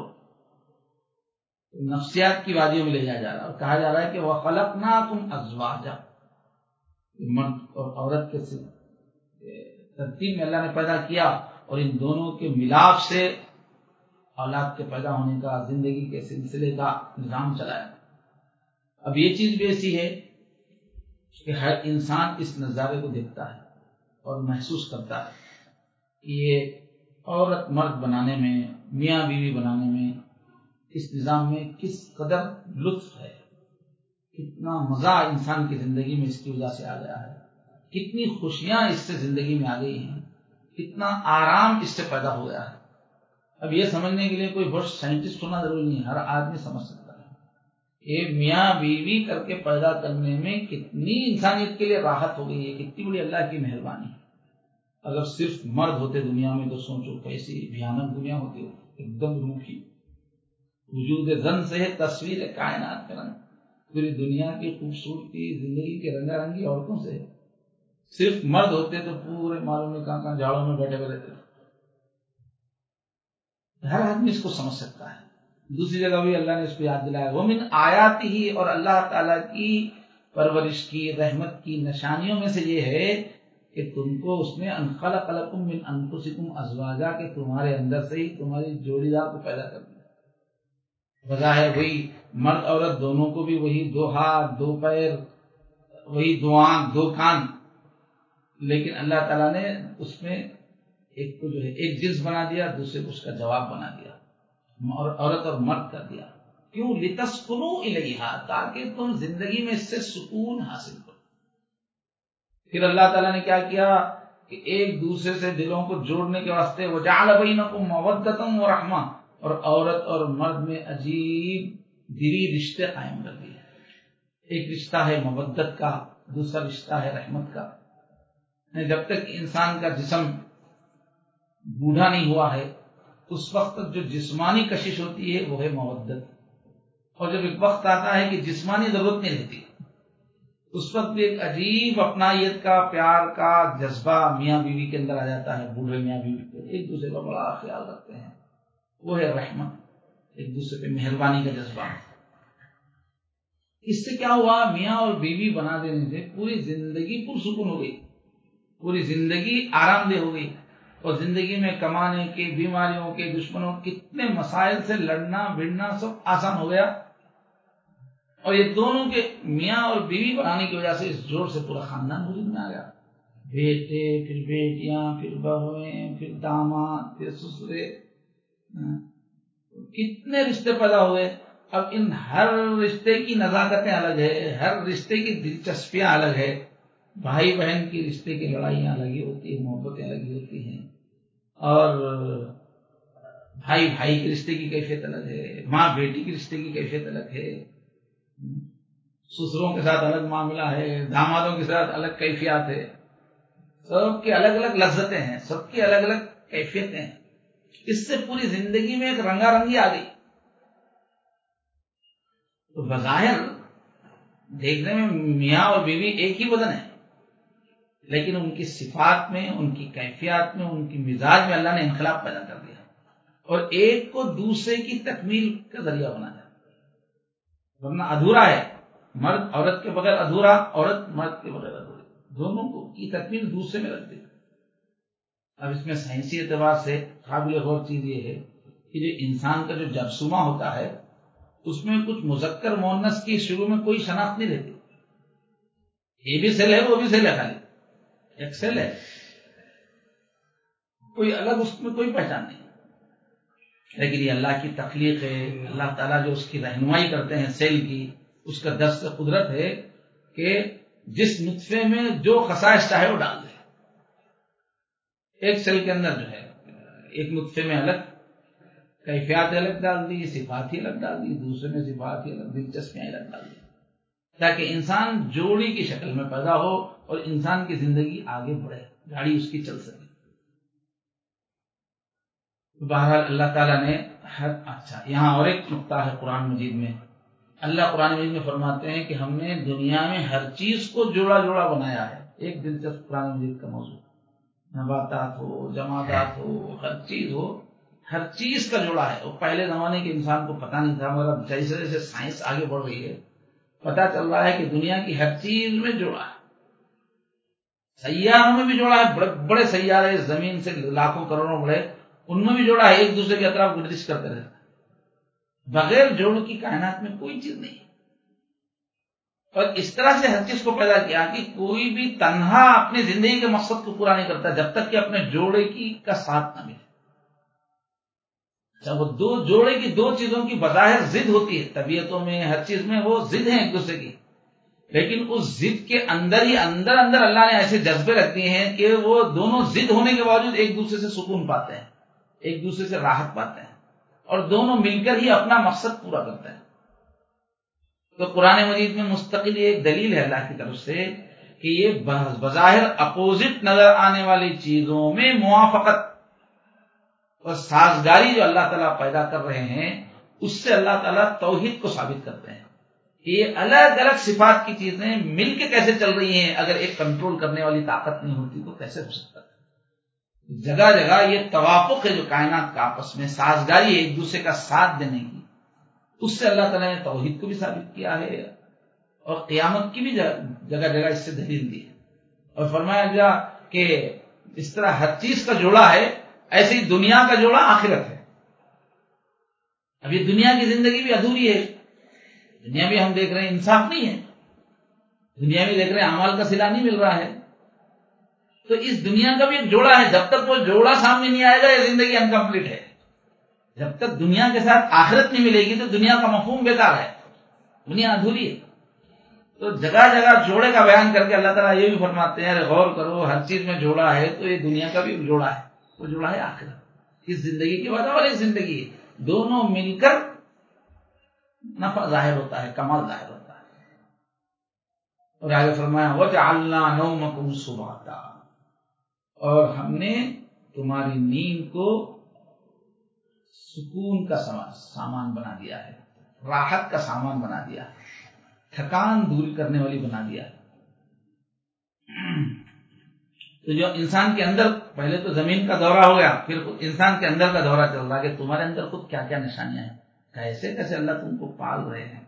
Speaker 1: نفسیات کی وادیوں میں لے جایا جا رہا ہے اور کہا جا رہا ہے کہ وَخَلَقْنَاكُمْ أَزْوَاجًا، مرد اور عورت کے ترتیب میں اللہ نے پیدا کیا، اور ان دونوں کے ملاپ سے اولاد کے پیدا ہونے کا، زندگی کے سلسلے کا نظام چلایا۔ اب یہ چیز بھی ایسی ہے کہ ہر انسان اس نظارے کو دیکھتا ہے اور محسوس کرتا ہے کہ یہ عورت مرد بنانے میں، میاں بیوی بنانے میں، اس نظام میں کس قدر لطف ہے، کتنا مزہ انسان کی زندگی میں اس کی وجہ سے آ گیا ہے، کتنی خوشیاں اس سے زندگی میں آ گئی ہیں، کتنا آرام اس سے پیدا ہو گیا ہے۔ اب یہ سمجھنے کے لیے کوئی بہت سائنٹسٹ ہونا ضروری نہیں ہے، ہر آدمی سمجھ سکتا ہے کہ میاں بیوی کر کے پیدا کرنے میں کتنی انسانیت کے لیے راحت ہو گئی ہے، کتنی بڑی اللہ کی مہربانی ہے۔ اگر صرف مرد ہوتے دنیا میں تو سوچو کیسی بھیانک دنیا ہوتی ہو، ایک دم روکھی، وجود زن سے ہے تصویر کائنات کا رنگ، پوری دنیا کی خوبصورتی زندگی کے رنگا رنگی عورتوں سے۔ صرف مرد ہوتے تو پورے معلوم نہیں کہاں کہاں جھاڑوں میں بیٹھے ہوئے رہتے تھے۔ ہر آدمی اس کو سمجھ سکتا ہے۔ دوسری جگہ بھی اللہ نے اس کو یاد دلایا وَمِنْ آیَاتِهِ، اور اللہ تعالیٰ کی پرورش کی، رحمت کی نشانیوں میں سے یہ ہے کہ تم کو اس نے ان خلق لکم من انفسکم ازواجا کہ تمہارے اندر سے ہی تمہاری جوڑی دار کو پیدا کر دیا۔ بظاہر وہی مرد عورت دونوں کو بھی وہی دو ہاتھ دو پیر وہی دو آنکھ دو کان، لیکن اللہ تعالیٰ نے اس میں ایک کو جو ہے ایک جنس بنا دیا، دوسرے کو اس کا جواب بنا دیا اور عورت اور مرد کر دیا۔ کیوں؟ لتسکنوا الیہا، تاکہ تم زندگی میں اس سے سکون حاصل کرو۔ پھر اللہ تعالیٰ نے کیا کیا کہ ایک دوسرے سے دلوں کو جوڑنے کے واسطے وجعل بینکم مودۃ ورحمہ، اور عورت اور مرد میں عجیب دلی رشتے قائم کر دیے۔ ایک رشتہ ہے مودت کا، دوسرا رشتہ ہے رحمت کا۔ جب تک انسان کا جسم بوڑھا نہیں ہوا ہے اس وقت تک جو جسمانی کشش ہوتی ہے وہ ہے مودت، اور جب ایک وقت آتا ہے کہ جسمانی ضرورت نہیں رہتی اس وقت بھی ایک عجیب اپنائیت کا پیار کا جذبہ میاں بیوی کے اندر آ جاتا ہے۔ بوڑھے میاں بیوی کو ایک دوسرے کا بڑا خیال رکھتے ہیں، وہ ہے رحمت، ایک دوسرے پہ مہربانی کا جذبہ۔ اس سے کیا ہوا؟ میاں اور بیوی بنا دینے سے پوری زندگی پرسکون ہو گئی، پوری زندگی آرام دہ ہو گئی، اور زندگی میں کمانے کے، بیماریوں کے، دشمنوں کتنے مسائل سے لڑنا بھڑنا سب آسان ہو گیا، اور یہ دونوں کے میاں اور بیوی بنانے کی وجہ سے اس جوڑ سے پورا خاندان وجود میں آ گیا۔ بیٹے، پھر بیٹیاں، پھر بہویں، پھر داماد، پھر سسرے، کتنے رشتے پیدا ہوئے۔ اب ان ہر رشتے کی نزاکتیں الگ ہے، ہر رشتے کی دلچسپیاں الگ ہے۔ بھائی بہن کی رشتے کی لڑائیاں الگ ہی ہوتی ہیں، محبتیں الگ ہی ہوتی ہیں، اور بھائی بھائی کے رشتے کی کیفیت الگ ہے، ماں بیٹی کی رشتے کی کیفیت الگ ہے، سسروں کے ساتھ الگ معاملہ ہے، دامادوں کے ساتھ الگ کیفیات ہے، سب کی الگ الگ لذتیں ہیں، سب کی الگ الگ کیفیتیں ہیں۔ اس سے پوری زندگی میں ایک رنگا رنگی آ گئی۔ تو بظاہر دیکھنے میں میاں اور بیوی ایک ہی بدن ہے، لیکن ان کی صفات میں، ان کی کیفیات میں، ان کی مزاج میں اللہ نے انقلاب پیدا کر دیا، اور ایک کو دوسرے کی تکمیل کا ذریعہ بنایا، ورنہ ادھورا ہے۔ مرد عورت کے بغیر ادھورا، عورت مرد کے بغیر ادھوری، دونوں کو کی تکمیل دوسرے میں رکھ دی۔ اب اس میں سائنسی اعتبار سے قابل غور چیز یہ ہے کہ جو انسان کا جو جرثومہ ہوتا ہے اس میں کچھ مذکر مؤنث کی شروع میں کوئی شناخت نہیں رہتی، یہ بھی سیل ہے وہ بھی سیل ہے، خالی ایک سیل ہے، کوئی الگ اس میں کوئی پہچان نہیں۔ لیکن یہ اللہ کی تخلیق ہے، اللہ تعالیٰ جو اس کی رہنمائی کرتے ہیں سیل کی، اس کا دست قدرت ہے کہ جس نطفے میں جو خصائص چاہے وہ ڈال دے۔ ایک سیل کے اندر جو ہے ایک نطفے میں الگ کیفیات الگ ڈال دی، صفات ہی الگ ڈال دی، دوسرے میں صفات ہی الگ، دلچسپیاں الگ ڈال دی، تاکہ انسان جوڑی کی شکل میں پیدا ہو اور انسان کی زندگی آگے بڑھے، گاڑی اس کی چل سکے۔ بہرحال اللہ تعالیٰ نے ہر اچھا یہاں اور ایک نقطہ ہے قرآن مجید میں، اللہ قرآن مجید میں فرماتے ہیں کہ ہم نے دنیا میں ہر چیز کو جوڑا جوڑا بنایا ہے۔ ایک دلچسپ قرآن مجید کا موضوع، نباتات ہو، جمادات ہو، ہر چیز ہو، ہر چیز کا جوڑا ہے۔ وہ پہلے زمانے کے انسان کو پتہ نہیں تھا، مگر جیسے جیسے سائنس آگے بڑھ رہی ہے پتہ چل رہا ہے کہ دنیا کی ہر چیز میں جوڑا ہے۔ سیاروں میں بھی جوڑا ہے، بڑے بڑے سیارے زمین سے لاکھوں کروڑوں بڑے، ان میں بھی جوڑا ہے، ایک دوسرے کے اطراف گردش کرتے رہتے ہیں۔ بغیر جوڑ کی کائنات میں کوئی چیز نہیں ہے۔ اور اس طرح سے ہر چیز کو پیدا کیا کہ کوئی بھی تنہا اپنی زندگی کے مقصد کو پورا نہیں کرتا جب تک کہ اپنے جوڑے کی کا ساتھ نہ ملے۔ اچھا، وہ دو جوڑے کی دو چیزوں کی بظاہر ضد ہوتی ہے، طبیعتوں میں ہر چیز میں وہ ضد ہیں ایک دوسرے کی، لیکن اس ضد کے اندر ہی اندر اندر اللہ نے ایسے جذبے رکھ دیے ہیں کہ وہ دونوں ضد ہونے کے باوجود ایک دوسرے سے سکون پاتے ہیں، ایک دوسرے سے راحت پاتے ہیں، اور دونوں مل کر ہی اپنا مقصد پورا کرتے ہیں۔ تو قرآن مجید میں مستقل ایک دلیل ہے اللہ کی طرف سے کہ یہ بظاہر اپوزٹ نظر آنے والی چیزوں میں موافقت اور سازگاری جو اللہ تعالیٰ پیدا کر رہے ہیں اس سے اللہ تعالیٰ توحید کو ثابت کرتے ہیں کہ یہ الگ الگ صفات کی چیزیں مل کے کیسے چل رہی ہیں، اگر ایک کنٹرول کرنے والی طاقت نہیں ہوتی تو کیسے ہو سکتا ہے۔ جگہ جگہ یہ توافق ہے جو کائنات کا آپس میں سازگاری ہے ایک دوسرے کا ساتھ دینے کی، اس سے اللہ تعالیٰ نے توحید کو بھی ثابت کیا ہے اور قیامت کی بھی جگہ جگہ اس سے دلیل دی ہے، اور فرمایا گیا کہ اس طرح ہر چیز کا جوڑا ہے، ایسے ہی دنیا کا جوڑا آخرت ہے۔ اب یہ دنیا کی زندگی بھی ادھوری ہے، دنیا بھی ہم دیکھ رہے ہیں انصاف نہیں ہے، دنیا بھی دیکھ رہے ہیں اعمال کا صلہ نہیں مل رہا ہے، تو اس دنیا کا بھی ایک جوڑا ہے، جب تک وہ جوڑا سامنے نہیں آئے گا یہ زندگی انکمپلیٹ ہے۔ جب تک دنیا کے ساتھ آخرت نہیں ملے گی تو دنیا کا مفہوم بیکار ہے، دنیا ادھوری ہے۔ تو جگہ جگہ جوڑے کا بیان کر کے اللہ تعالیٰ یہ بھی فرماتے ہیں، ارے غور کرو، ہر چیز میں جوڑا ہے تو یہ دنیا کا بھی جوڑا ہے، وہ جوڑا ہے آخرت۔ اس زندگی کے بعد اور ایک زندگی ہے، دونوں مل کر نفع ظاہر ہوتا ہے، کمال ظاہر ہوتا ہے۔ اور آگے فرمایا وَجَعَلْنَا نَوْمَكُمْ سُبَاتًا، اور ہم نے تمہاری نیند کو سکون کا سامان بنا دیا ہے، راحت کا سامان بنا دیا ہے، تھکان دور کرنے والی بنا دیا ہے۔ تو جو انسان کے اندر پہلے تو زمین کا دورہ ہو گیا، پھر انسان کے اندر کا دورہ چل رہا ہے کہ تمہارے اندر خود کیا کیا نشانیاں ہیں، کیسے کیسے اللہ تم کو پال رہے ہیں۔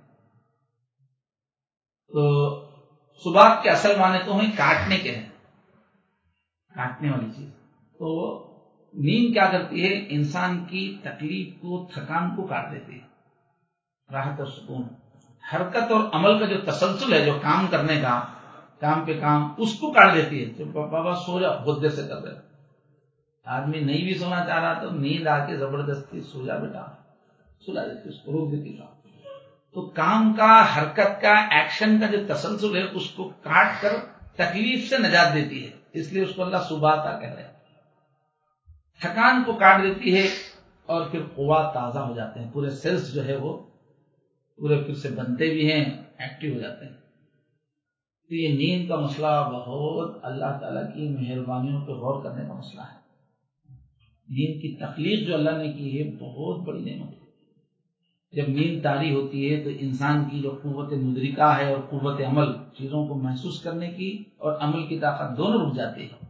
Speaker 1: تو سبات کے اصل معنی تو ہیں کاٹنے کے ہیں، کاٹنے والی چیز۔ تو نیند کیا کرتی ہے، انسان کی تکلیف کو، تھکان کو کاٹ دیتی ہے، راحت اور سکون، حرکت اور عمل کا جو تسلسل ہے، جو کام کرنے کا، کام پہ کام، اس کو کاٹ دیتی ہے۔ تو بابا سو جا، بہت دیر سے کر رہے، آدمی نہیں بھی سونا چاہ رہا تو نیند آ کے زبردستی سو جا بیٹا، سلا دیتی، اس کو روک دیتی کام۔ تو کام کا، حرکت کا، ایکشن کا جو تسلسل ہے اس کو کاٹ کر تکلیف سے نجات دیتی ہے، اس لیے اس کو اللہ سباتا کہہ رہے ہیں۔ تھکان کو کاٹ دیتی ہے اور پھر قوت تازہ ہو جاتے ہیں، پورے سیلز جو ہے وہ پورے پھر سے بنتے بھی ہیں، ایکٹیو ہو جاتے ہیں۔ تو یہ نیند کا مسئلہ بہت اللہ تعالیٰ کی مہربانیوں پہ غور کرنے کا مسئلہ ہے۔ نیند کی تخلیق جو اللہ نے کی ہے بہت بڑی نعمت ہے۔ جب نیند طاری ہوتی ہے تو انسان کی جو قوت مدرکہ ہے اور قوت عمل، چیزوں کو محسوس کرنے کی اور عمل کی طاقت، دونوں رک جاتی ہے۔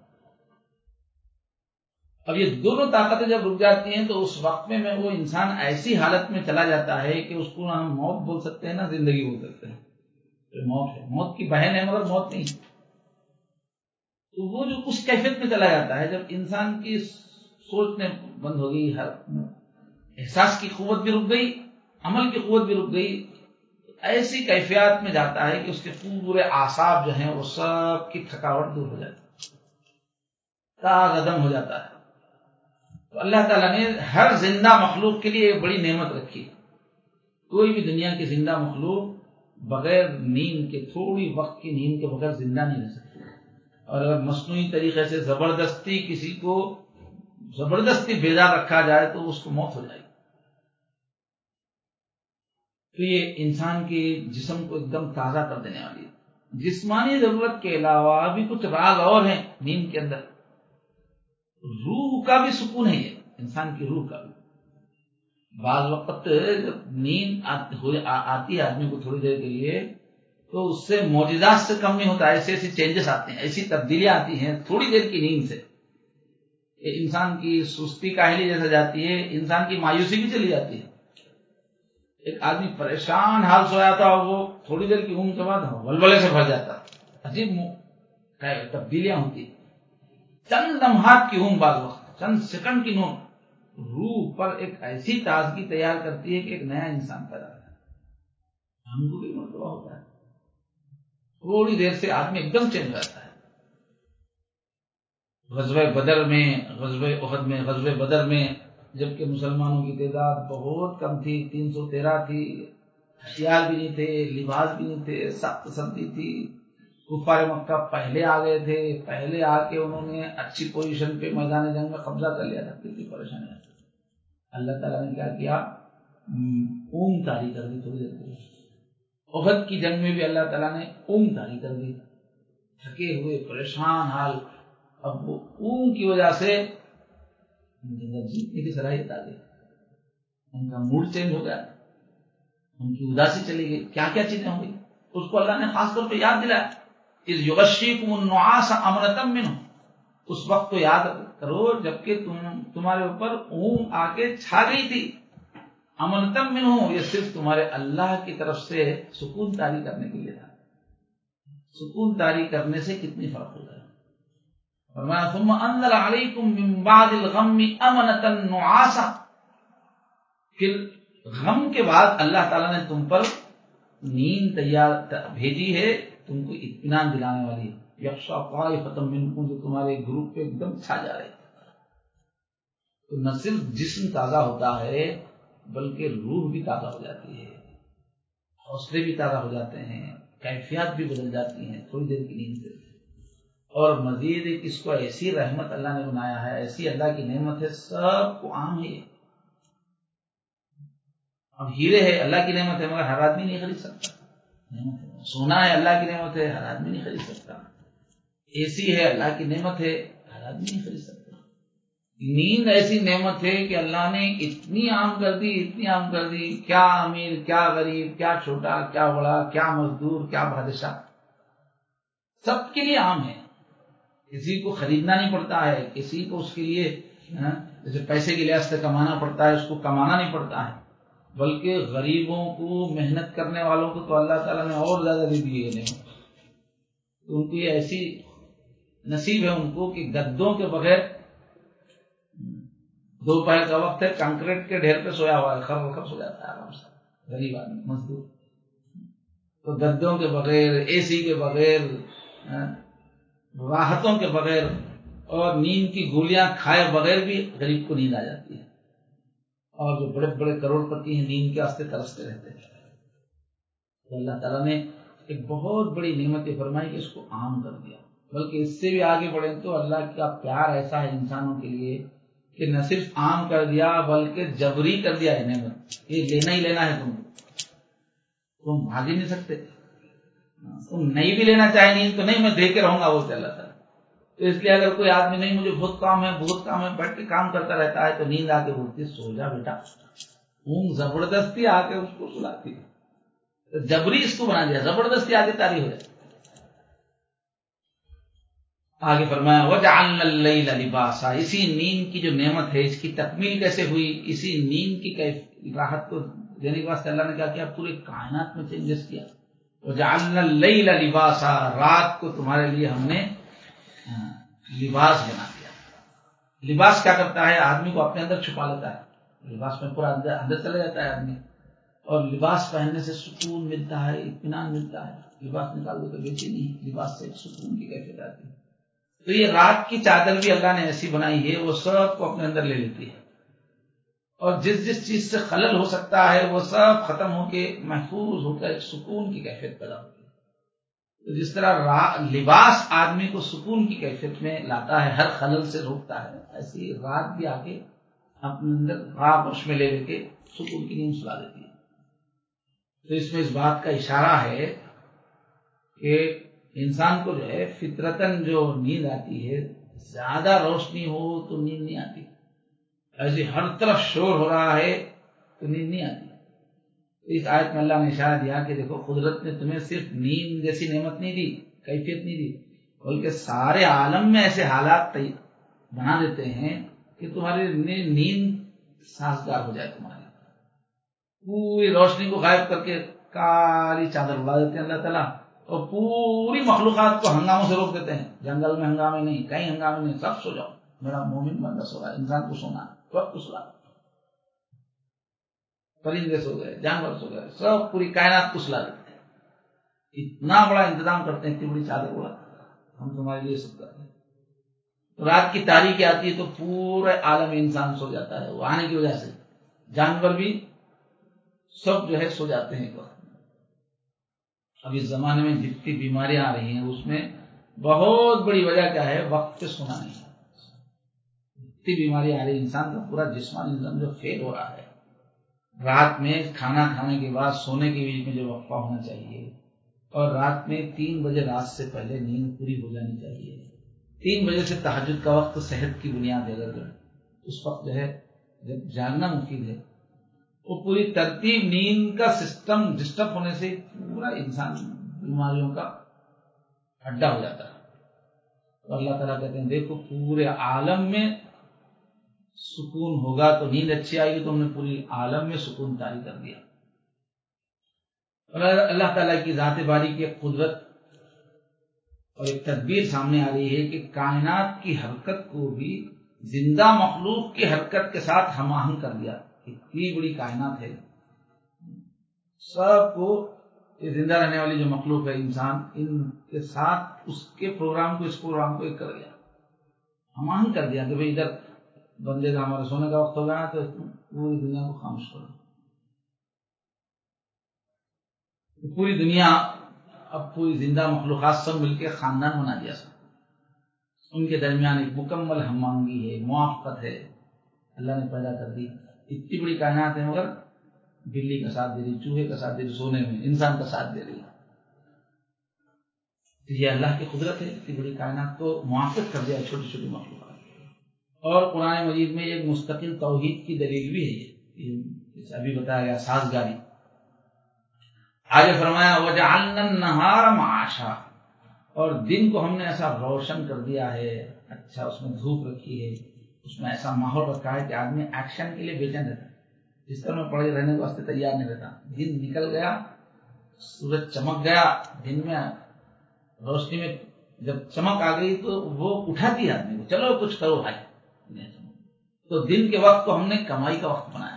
Speaker 1: اب یہ دونوں طاقتیں جب رک جاتی ہیں تو اس وقت میں میں وہ انسان ایسی حالت میں چلا جاتا ہے کہ اس کو نہ ہم موت بول سکتے ہیں نہ زندگی بول سکتے ہیں۔ تو موت ہے، موت کی بہن ہے مگر موت نہیں۔ تو وہ جو اس کیفیت میں چلا جاتا ہے جب انسان کی سوچنے بند ہو گئی، ہر احساس کی قوت بھی رک گئی، عمل کی قوت بھی رک گئی، ایسی کیفیات میں جاتا ہے کہ اس کے پورے اعصاب جو ہیں وہ سب کی تھکاوٹ دور ہو جاتی ہے، تاغدم ہو جاتا ہے۔ تو اللہ تعالیٰ نے ہر زندہ مخلوق کے لیے ایک بڑی نعمت رکھی۔ کوئی بھی دنیا کی زندہ مخلوق بغیر نیند کے، تھوڑی وقت کی نیند کے بغیر زندہ نہیں رہ سکتی، اور اگر مصنوعی طریقے سے زبردستی کسی کو زبردستی بیدار رکھا جائے تو اس کو موت ہو جائے گی۔ تو یہ انسان کے جسم کو ایک دم تازہ کر دینے والی ہے۔ جسمانی ضرورت کے علاوہ بھی کچھ راز اور ہیں نیند کے اندر۔ روح کا بھی سکون ہے، یہ انسان کی روح کا بھی۔ بعض وقت جب نیند آتی ہے آدمی کو تھوڑی دیر کے لیے تو اس سے معجزات سے کم نہیں ہوتا، ایسے ایسی چینجز آتے ہیں، ایسی تبدیلیاں آتی ہیں تھوڑی دیر کی نیند سے۔ انسان کی سستی کاہلی جیسے جاتی ہے، انسان کی مایوسی بھی چلی جاتی ہے۔ ایک آدمی پریشان حال سویا تھا، وہ تھوڑی دیر کی اونگ کے بعد ولولے سے بھر جاتا، عجیب تبدیلیاں ہوتی ہیں۔ چند لمحات کی اونگ، بعض وقت چند سیکنڈ کی نیند روح پر ایک ایسی تازگی تیار کرتی ہے کہ ایک نیا انسان پیدا ہوتا ہے۔ ہم کو بھی مرتبہ ہوتا ہے، تھوڑی دیر سے آدمی ایک دم چینج ہو جاتا ہے۔ غزوہ بدر میں، غزوہ احد میں، غزوہ بدر میں جبکہ مسلمانوں کی تعداد بہت کم تھی، تین سو تیرہ تھی، ہتھیار بھی نہیں تھے، لباس بھی نہیں تھے، سخت سردی تھی، کفار مکہ پہلے آ گئے تھے، پہلے آ کے انہوں نے اچھی پوزیشن پہ میدان جنگ میں قبضہ کر لیا تھا، کتنی پریشانی ہے۔ اللہ تعالیٰ نے کیا کیا، اونگ طاری کر دی تھوڑی دیر کے لیے۔ احد کی جنگ میں بھی اللہ تعالیٰ نے اونگ طاری کر دی، تھکے ہوئے پریشان حال، اب وہ اونگ کی وجہ سے ان کے اندر جیتنے کی صلاحیت آ گئی، ان کا موڈ چینج ہو گیا، ان کی اداسی چلی گئی، کیا کیا چیزیں ہوں گی، اس کو اللہ نے خاص طور پہ یاد دلایا۔ اذ یغشیکم النعاس امنۃ منہ، اس وقت کو یاد کرو جبکہ تم تمہارے اوپر اونگ آ کے چھا گئی تھی، امنۃ منہ، یہ صرف تمہارے اللہ کی طرف سے سکون طاری کرنے کے لیے تھا۔ سکون طاری کرنے سے کتنی فرق ہو گیا۔ فرمایا ثم انزل علیکم من بعد الغم امنۃ نعاسا، پھر غم کے بعد اللہ تعالیٰ نے تم پر نیند تیار بھیجی ہے، تم کو اطمینان دلانے والی ہے۔ یخشی طائفۃ منکم، جو تمہارے گروپ پہ ایک دم چھا جا رہے، تو نہ صرف جسم تازہ ہوتا ہے بلکہ روح بھی تازہ ہو جاتی ہے، حوصلے بھی تازہ ہو جاتے ہیں، کیفیات بھی بدل جاتی ہیں تھوڑی دیر کی نیند سے۔ اور مزید ایک اس کو ایسی رحمت اللہ نے بنایا ہے، ایسی اللہ کی نعمت ہے، سب کو عام ہے۔ اب ہیرے ہے اللہ کی نعمت ہے مگر ہر آدمی نہیں خرید سکتا، سونا ہے اللہ کی نعمت ہے، ہر آدمی نہیں خرید سکتا، اے سی ہے اللہ کی نعمت ہے، ہر آدمی نہیں خرید سکتا۔ نیند ایسی نعمت ہے کہ اللہ نے اتنی عام کر دی، اتنی عام کر دی، کیا امیر کیا غریب، کیا چھوٹا کیا بڑا، کیا مزدور کیا بادشاہ، سب کے لیے عام ہے۔ کسی کو خریدنا نہیں پڑتا ہے، کسی کو اس کے لیے جیسے پیسے کی لحاظ سے کمانا پڑتا ہے، اس کو کمانا نہیں پڑتا ہے، بلکہ غریبوں کو، محنت کرنے والوں کو تو اللہ تعالیٰ نے اور زیادہ دے دی ہے نعمت۔ ان کی ایسی نصیب ہے ان کو کہ گدوں کے بغیر، دوپہر کا وقت ہے، کنکریٹ کے ڈھیر پہ سویا ہوا ہے، خر خر سو جاتا ہے آرام سے غریب آدمی مزدور، تو گدوں کے بغیر، اے سی کے بغیر، راحتوں کے بغیر اور نیند کی گولیاں کھائے بغیر بھی غریب کو نیند آ جاتی ہے، اور جو بڑے بڑے کروڑ پتی ہیں نیند کے واسطے ترستے رہتے ہیں۔ تو اللہ تعالیٰ نے ایک بہت بڑی نعمت فرمائی کہ اس کو عام کر دیا، بلکہ اس سے بھی آگے بڑھیں تو اللہ کا پیار ایسا ہے انسانوں کے لیے کہ نہ صرف عام کر دیا بلکہ جبری کر دیا ہے نعمت، یہ لینا ہی لینا ہے، تم تم بھاگ ہی نہیں سکتے، تم نہیں بھی لینا چاہے نیند تو نہیں، میں دے کے رہوں گا وہ اللہ تعالیٰ۔ تو اس لیے اگر کوئی آدمی نہیں مجھے بہت کام ہے بہت کام ہے بیٹھ کے کام کرتا رہتا ہے تو نیند آ کے بولتی سو جا بیٹا، اونگ زبردستی آ کے اس کو سلاتی ہے، جبری اس کو بنا دیا، زبردستی آگے تاری ہو جائے۔ آگے فرمایا وَجَعَلْنَا اللَّيْلَ لِبَاسًا، اسی نیند کی جو نعمت ہے اس کی تکمیل کیسے ہوئی، اسی نیند کی راحت کو دینے کے واسطے اللہ نے کیا کیا، پورے کائنات میں چینجز کیا۔ وَجَعَلْنَا اللَّيْلَ لِبَاسًا، رات کو تمہارے لیے ہم نے لباس بنا دیا۔ لباس کیا کرتا ہے، آدمی کو اپنے اندر چھپا لیتا ہے، لباس میں پورا اندر اندر چلا جاتا ہے آدمی، اور لباس پہننے سے سکون ملتا ہے، اطمینان ملتا ہے۔ لباس نکال دو تو بے چینی، لباس سے ایک سکون کی کیفیت آتی ہے۔ تو یہ رات کی چادر بھی اللہ نے ایسی بنائی ہے، وہ سب کو اپنے اندر لے لیتی ہے، اور جس جس چیز سے خلل ہو سکتا ہے وہ سب ختم ہو کے محفوظ ہو کر ایک سکون کی کیفیت پیدا ہوتی ہے۔ تو جس طرح لباس آدمی کو سکون کی کیفیت میں لاتا ہے، ہر خلل سے روکتا ہے، ایسی رات بھی آ کے اپنے اندر آغوش میں لے لے کے سکون کی نیند سلا دیتی ہے۔ تو اس میں اس بات کا اشارہ ہے کہ انسان کو جو ہے فطرتاً جو نیند آتی ہے، زیادہ روشنی ہو تو نیند نہیں آتی، ایسے ہر طرف شور ہو رہا ہے تو نیند نہیں آتی۔ اس آیت میں اللہ نے اشارہ دیا کہ دیکھو قدرت نے تمہیں صرف نیند جیسی نعمت نہیں دی، کیفیت نہیں دی، بلکہ سارے عالم میں ایسے حالات بنا دیتے ہیں کہ تمہاری نیند سازگار ہو جائے، تمہاری پوری روشنی کو غائب کر کے کالی چادر اڑا دیتے ہیں اللہ تعالیٰ، اور پوری مخلوقات کو ہنگاموں سے روک دیتے ہیں۔ جنگل میں ہنگامے نہیں، کہیں ہنگامے نہیں، سب سو جاؤ، میرا مومن بندہ سو رہا ہے، انسان کو سونا ہے، وقت کو سلا، پرندے سو گئے، جانور سو گئے، سب پوری کائنات کو سلا دیتے ہیں۔ اتنا بڑا انتظام کرتے ہیں، اتنی بڑی چادر اڑا ہم تمہارے لیے سب کرتے ہیں۔ رات کی تاریخی آتی ہے تو پورے عالم انسان سو جاتا ہے، وہ آنے کی وجہ سے جانور بھی سب جو ہے سو جاتے ہیں۔ اب اس زمانے میں جتنی بیماریاں آ رہی ہیں اس میں بہت بڑی وجہ کیا ہے، وقت پہ سونا نہیں ہے۔ جتنی بیماری آ رہی ہے، انسان کا پورا جسمانی نظام جو فیل ہو رہا ہے، رات میں کھانا کھانے کے بعد سونے کے بیچ میں جو وقفہ ہونا چاہیے، اور رات میں تین بجے رات سے پہلے نیند پوری ہو جانی چاہیے۔ تین بجے سے تہجد کا وقت صحت کی بنیاد ہے، اگر اس وقت جو ہے جب جاگنا مفید ہے، وہ پوری ترتیب نیند کا سسٹم ڈسٹرب ہونے سے پورا انسان بیماریوں کا اڈا ہو جاتا ہے۔ تو اللہ تعالیٰ کہتے ہیں دیکھو پورے عالم میں سکون ہوگا تو نیند اچھی آئے گی، تو ہم نے پوری عالم میں سکون طاری کر دیا۔ اور اللہ تعالیٰ کی ذات باری کی قدرت اور ایک تدبیر سامنے آ رہی ہے کہ کائنات کی حرکت کو بھی زندہ مخلوق کی حرکت کے ساتھ ہم آہنگ کر دیا. اتنی بڑی کائنات ہے، سب کو یہ زندہ رہنے والی جو مخلوق ہے انسان، ان کے ساتھ اس کے پروگرام کو اس پروگرام کو ایک کر دیا، ہم آہنگ کر دیا کہ بھئی ادھر بندے کا ہمارے سونے کا وقت ہو گیا تو پوری دنیا کو خاموش کرو. پوری دنیا اب پوری زندہ مخلوقات سب مل کے خاندان بنا دیا. سب ان کے درمیان ایک مکمل ہم آہنگی ہے، موافقت ہے، اللہ نے پیدا کر دی. اتنی بڑی کائنات ہے مگر بلی کا ساتھ دے رہی، چوہے کا ساتھ دے رہی سونے میں، انسان کا ساتھ دے رہی. یہ اللہ کی قدرت ہے، اتنی بڑی کائنات کو موافق کر دیا چھوٹی چھوٹی مخلوقات. اور قرآن مجید میں ایک مستقل توحید کی دلیل بھی ہے یہ ابھی بتایا گیا سازگاری. آگے فرمایا وَجَعَلْنَا النَّهَارَ مَعَاشًا، اور دن کو ہم نے ایسا روشن کر دیا ہے، اچھا اس میں دھوپ رکھی ہے، اس میں ایسا ماحول رکھا ہے کہ آدمی ایکشن کے لیے بے چین رہتا ہے، بستر میں پڑے رہنے کے واسطے تیار نہیں رہتا. دن نکل گیا، سورج چمک گیا، دن میں روشنی میں جب چمک آ گئی تو وہ اٹھاتی ہے آدمی کو، چلو کچھ کرو بھائی. تو دن کے وقت کو ہم نے کمائی کا وقت بنایا.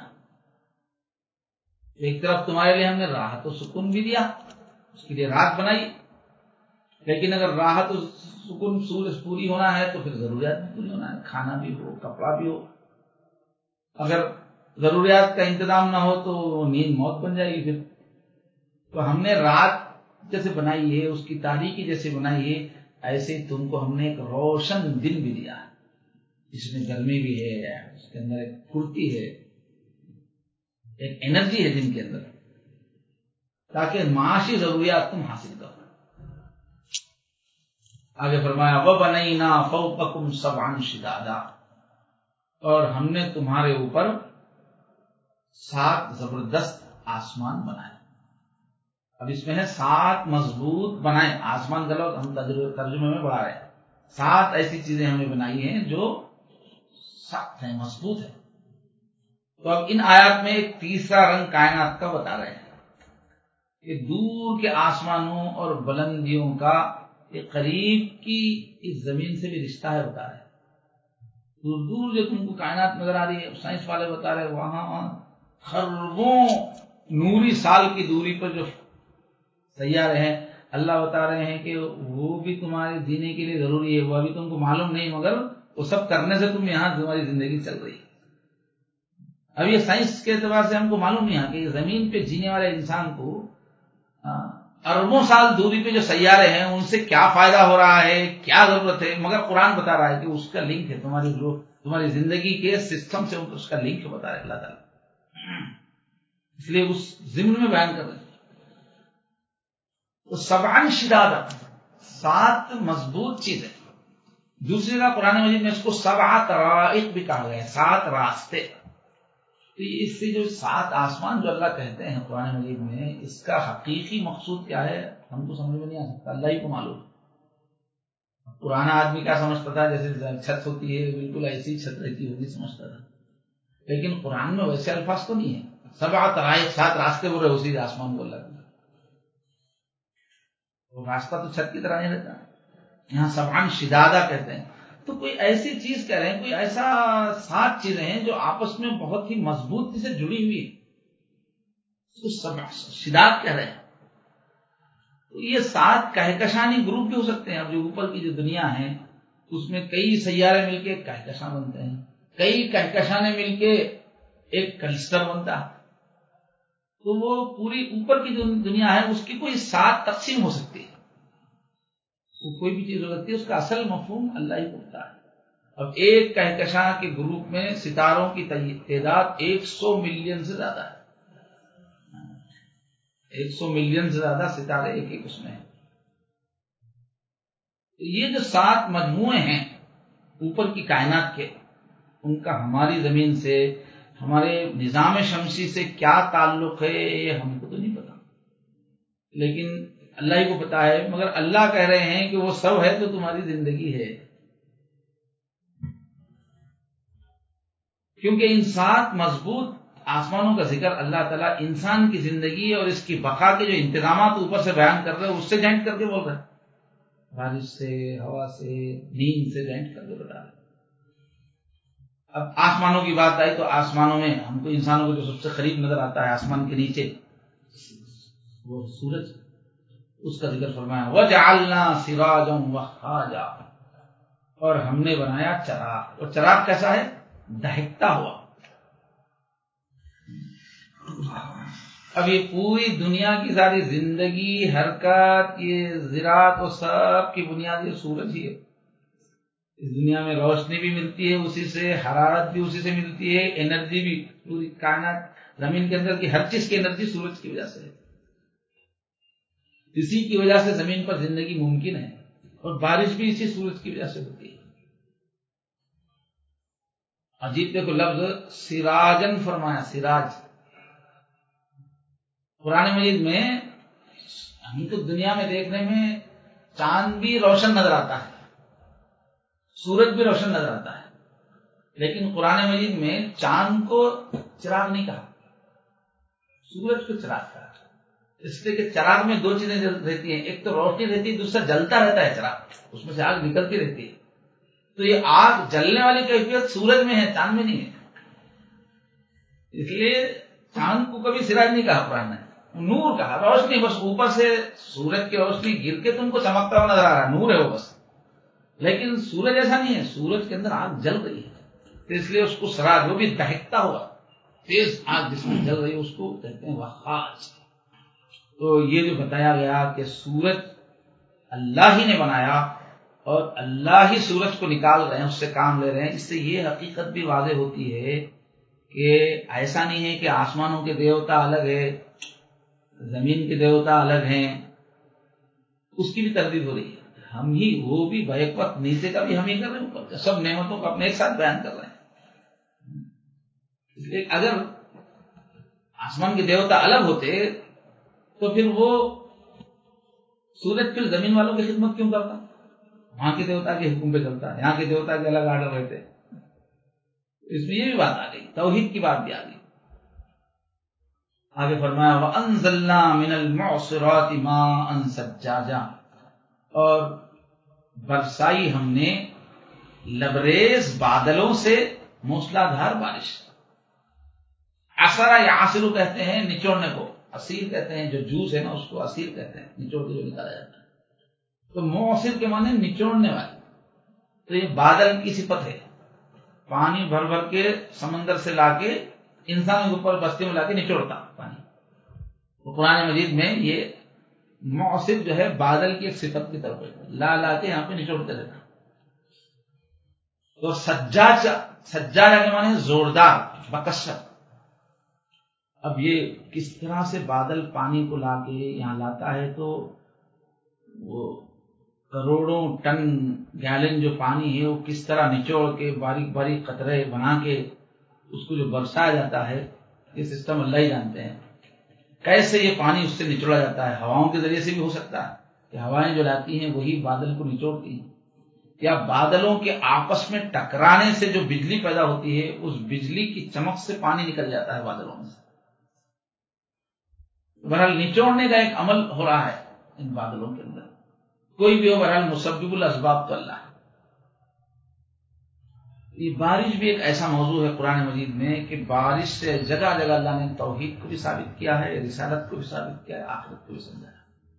Speaker 1: ایک طرف تمہارے لیے ہم نے راحت و سکون بھی دیا، اس کے لیے رات بنائی، لیکن اگر راحت و سکون سورج پوری ہونا ہے تو پھر ضروریات بھی پوری ہونا ہے، کھانا بھی ہو، کپڑا بھی ہو. اگر ضروریات کا انتظام نہ ہو تو نیند موت بن جائے گی. پھر تو ہم نے رات جیسے بنائی ہے، اس کی تاریکی جیسے بنائی ہے، ایسے تم کو ہم نے ایک روشن دن بھی دیا ہے، جس میں گرمی بھی ہے، اس کے اندر ایک پھرتی ہے، ایک انرجی ہے دن کے اندر، تاکہ معاشی ضروریات تم حاصل کرو. آگے فرمایا وَبَنَيْنَا فَوْقَكُمْ سَبْعًا شِدَادًا، اور ہم نے تمہارے اوپر سات زبردست آسمان بنائے. اب اس میں ہے سات مضبوط بنائے. آسمان کا لفظ ہم ترجمے میں بڑھا رہے ہیں. سات ایسی چیزیں ہم نے بنائی ہیں جو سخت ہیں، مضبوط ہیں. تو اب ان آیات میں ایک تیسرا رنگ کائنات کا بتا رہے ہیں کہ دور کے آسمانوں اور بلندیوں کا ایک قریب کی اس زمین سے بھی رشتہ ہے بتا رہے ہیں. دور دور جو تم کو کائنات نظر آ رہی ہے، سائنس والے بتا رہے ہیں وہاں خربوں نوری سال کی دوری پر جو سیارے ہیں، اللہ بتا رہے ہیں کہ وہ بھی تمہارے جینے کے لیے ضروری ہے. وہ ابھی تم کو معلوم نہیں، مگر وہ سب کرنے سے تم یہاں تمہاری زندگی چل رہی ہے. اب یہ سائنس کے اعتبار سے ہم کو معلوم نہیں ہے کہ زمین پہ جینے والے انسان کو اربوں سال دوری پہ جو سیارے ہیں ان سے کیا فائدہ ہو رہا ہے، کیا ضرورت ہے. مگر قرآن بتا رہا ہے کہ اس کا لنک ہے تمہاری جو تمہاری زندگی کے سسٹم سے، اس کا لنک بتا رہا ہے اللہ تعالیٰ. اس لیے اس ضمن میں بیان کر رہے ہیں. تو سبعاً شدادا، سات مضبوط چیزیں. دوسری جگہ قرآن مجید میں اس کو سبع طرائق بھی کہا گیا ہے، سات راستے. تو اس سے جو سات آسمان جو اللہ کہتے ہیں قرآن مجید میں، اس کا حقیقی مقصود کیا ہے ہم کو سمجھ میں نہیں آ سکتا، اللہ ہی کو معلوم. پرانا آدمی کیا سمجھتا تھا، جیسے چھت ہوتی ہے بالکل ایسی چھت رہتی ہوگی سمجھتا تھا، لیکن قرآن میں ویسے الفاظ تو نہیں ہے. سبع طرائق، سات راستے بول رہے اسی آسمان کو اللہ. وہ راستہ تو چھت کی طرح نہیں رہتا. یہاں سبعاً شدادا کہتے ہیں تو کوئی ایسی چیز کہہ رہے ہیں، کوئی ایسا سات چیزیں ہیں جو آپس میں بہت ہی مضبوطی سے جڑی ہوئی ہیں، اس کو سبع شداد کہہ رہے ہیں. تو یہ سات کہکشانی گروپ بھی ہو سکتے ہیں. اب جو اوپر کی جو دنیا ہے اس میں کئی سیارے مل کے کہکشاں بنتے ہیں، کئی کہکشانے مل کے ایک کلسٹر بنتا ہے. تو وہ پوری اوپر کی جو دنیا ہے اس کی کوئی سات تقسیم ہو سکتی ہے. کوئی بھی چیز ہو سکتی ہے، اس کا اصل مفہوم اللہ ہی پڑتا ہے. اب ایک کہکشاں کے گروپ میں ستاروں کی تعداد ایک سو ملین سے زیادہ ہے. ایک سو ملین سے زیادہ ستارے ایک ایک اس میں ہیں. یہ جو سات مجموعے ہیں اوپر کی کائنات کے، ان کا ہماری زمین سے، ہمارے نظام شمسی سے کیا تعلق ہے یہ ہم کو تو نہیں پتا، لیکن اللہ ہی کو پتا ہے. مگر اللہ کہہ رہے ہیں کہ وہ سب ہے تو تمہاری زندگی ہے. کیونکہ ان سات مضبوط آسمانوں کا ذکر اللہ تعالیٰ انسان کی زندگی اور اس کی بقا کے جو انتظامات اوپر سے بیان کر رہے ہیں اس سے جوائنٹ کر کے بول رہے ہیں. بارش سے، ہوا سے، نیند سے جوائنٹ کر کے بتا رہے. اب آسمانوں کی بات آئی تو آسمانوں میں ہم کو انسانوں کو جو سب سے قریب نظر آتا ہے آسمان کے نیچے وہ سورج، اس کا ذکر فرمایا وَجَعَلْنَا سِرَاجًا وَهَّاجًا، اور ہم نے بنایا چراغ. اور چراغ کیسا ہے؟ دہکتا ہوا. اب یہ پوری دنیا کی ساری زندگی، حرکت، یہ زراعت و سب کی بنیاد یہ سورج ہی ہے. اس دنیا میں روشنی بھی ملتی ہے اسی سے، حرارت بھی اسی سے ملتی ہے، انرجی بھی. پوری کائنات، زمین کے اندر کی ہر چیز کی انرجی سورج کی وجہ سے ہے. اسی کی وجہ سے زمین پر زندگی ممکن ہے، اور بارش بھی اسی سورج کی وجہ سے ہوتی ہے. عجیب دیکھو لفظ سراجن فرمایا، سراج. قرآن مجید میں ہم کو دنیا میں دیکھنے میں چاند بھی روشن نظر آتا ہے، سورج بھی روشن نظر آتا ہے، لیکن قرآن مجید میں چاند کو چراغ نہیں کہا، سورج کو چراغ کہا. اس لیے کہ چراغ میں دو چیزیں رہتی ہیں، ایک تو روشنی رہتی ہے، دوسرا جلتا رہتا ہے چراغ، اس میں سے آگ نکلتی رہتی ہے. تو یہ آگ جلنے والی کیفیت سورج میں ہے، چاند میں نہیں ہے. اس لیے چاند کو کبھی سراج نہیں کہا قرآن نے، نور کہا، روشنی. بس اوپر سے سورج کی روشنی گر کے تم کو چمکتا ہوا نظر آ رہا ہے، نور ہے وہ بس. لیکن سورج ایسا نہیں ہے، سورج کے اندر آگ جل رہی ہے، تو اس لیے اس کو سراج، وہ بھی دہکتا ہوا تیز آگ جس میں جل رہی ہے، اس کو کہتے ہیں وقاج. تو یہ جو بتایا گیا کہ سورج اللہ ہی نے بنایا اور اللہ ہی سورج کو نکال رہے ہیں، اس سے کام لے رہے ہیں، اس سے یہ حقیقت بھی واضح ہوتی ہے کہ ایسا نہیں ہے کہ آسمانوں کے دیوتا الگ ہے، زمین کے دیوتا الگ ہیں. اس کی بھی تردید ہو رہی ہے. ہم ہی، وہ بھی بیک وقت نیچے کا بھی ہم ہی کر رہے ہیں، اوپر کا سب نعمتوں کو اپنے ایک ساتھ بیان کر رہے ہیں. اس لیے اگر آسمان کے دیوتا الگ ہوتے تو پھر وہ سورج پھر زمین والوں کی خدمت کیوں کرتا؟ وہاں کے دیوتا کے حکم پہ چلتا ہے، یہاں کے دیوتا کے الگ آرڈر رہتے. اس میں یہ بھی بات آ گئی، توحید کی بات بھی آ گئی. آگے فرمایا وَأَنزَلْنَا مِنَ الْمُعْصِرَاتِ مَاءً ثَجَّاجًا، اور برسائی ہم نے لبریز بادلوں سے موسلا دھار بارش. عصرہ یا عاصر کہتے ہیں نچوڑنے کو، عصیر کہتے ہیں جو جوس ہے نا اس کو عصیر کہتے ہیں، نچوڑ کے جو نکالا جاتا ہے. تو معصر کے معنی نچوڑنے والی. تو یہ بادل کی صفت ہے، پانی بھر بھر کے سمندر سے لا کے انسانوں کے اوپر بستی میں لا کے نچوڑتا پانی. تو قرآن مجید میں یہ معصر جو ہے بادل کی ایک صفت کی طرف لا لا کے یہاں پہ نچوڑتے رہتا. تو سجاج، سجاج کے معنی زوردار، بکثرت. اب یہ کس طرح سے بادل پانی کو لا کے یہاں لاتا ہے، تو وہ کروڑوں ٹن گیلن جو پانی ہے وہ کس طرح نچوڑ کے باریک باریک قطرے بنا کے اس کو جو برسایا جاتا ہے، یہ سسٹم اللہ ہی جانتے ہیں. کیسے یہ پانی اس سے نچوڑا جاتا ہے؟ ہواؤں کے ذریعے سے بھی ہو سکتا ہے کہ ہوائیں جو لاتی ہیں وہی بادل کو نچوڑتی ہیں، یا بادلوں کے آپس میں ٹکرانے سے جو بجلی پیدا ہوتی ہے اس بجلی کی چمک سے پانی نکل جاتا ہے بادلوں میں سے. بہرحال نچوڑنے کا ایک عمل ہو رہا ہے ان بادلوں کے اندر. کوئی بھی ہو، بہرحال مسبب الاسباب تو اللہ ہے. یہ بارش بھی ایک ایسا موضوع ہے قرآن مجید میں کہ بارش سے جگہ جگہ اللہ نے توحید کو بھی ثابت کیا ہے، رسالت کو بھی ثابت کیا ہے، آخرت کو بھی سمجھایا.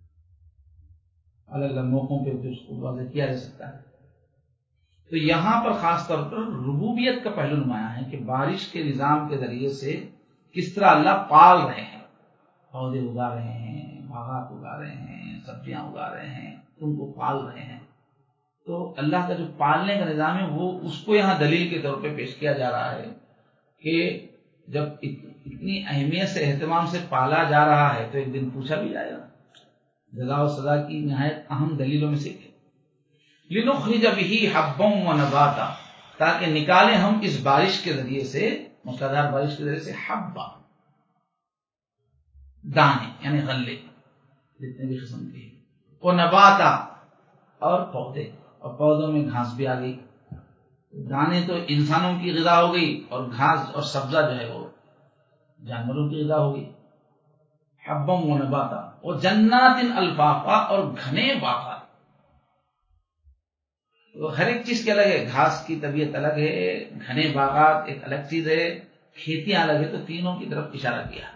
Speaker 1: الگ الگ موقعوں پہ اس کو واضح کیا جا سکتا ہے. تو یہاں پر خاص طور پر ربوبیت کا پہلو نمایاں ہے کہ بارش کے نظام کے ذریعے سے کس طرح اللہ پال رہے ہیں، پودے اگا رہے ہیں، باغات اگا رہے ہیں، سبزیاں اگا رہے ہیں، ان کو پال رہے ہیں. تو اللہ کا جو پالنے کا نظام ہے وہ اس کو یہاں دلیل کے طور پہ پیش کیا جا رہا ہے کہ جب اتنی اہمیت سے اہتمام سے پالا جا رہا ہے تو ایک دن پوچھا بھی جائے گا. جزا و سزا کی نہایت اہم دلیلوں میں سے ہے. لِنُخْرِجَ بِهِ حَبًّا وَنَبَاتًا، تاکہ نکالیں ہم اس بارش کے ذریعے سے، موسلادھار بارش کے ذریعے سے، حبا دانے یعنی غلے جتنے بھی قسم کے، وہ نباتا اور پودے، اور پودوں میں گھاس بھی آ گئی. دانے تو انسانوں کی غذا ہو گئی اور گھاس اور سبزہ جو ہے وہ جانوروں کی غذا ہو گئی. حبا و نباتا، اور جنات الفافا، اور گھنے باغات. تو ہر ایک چیز کی الگ ہے، گھاس کی طبیعت الگ ہے، گھنے باغات ایک الگ چیز ہے، کھیتیاں الگ ہے، تو تینوں کی طرف اشارہ کیا۔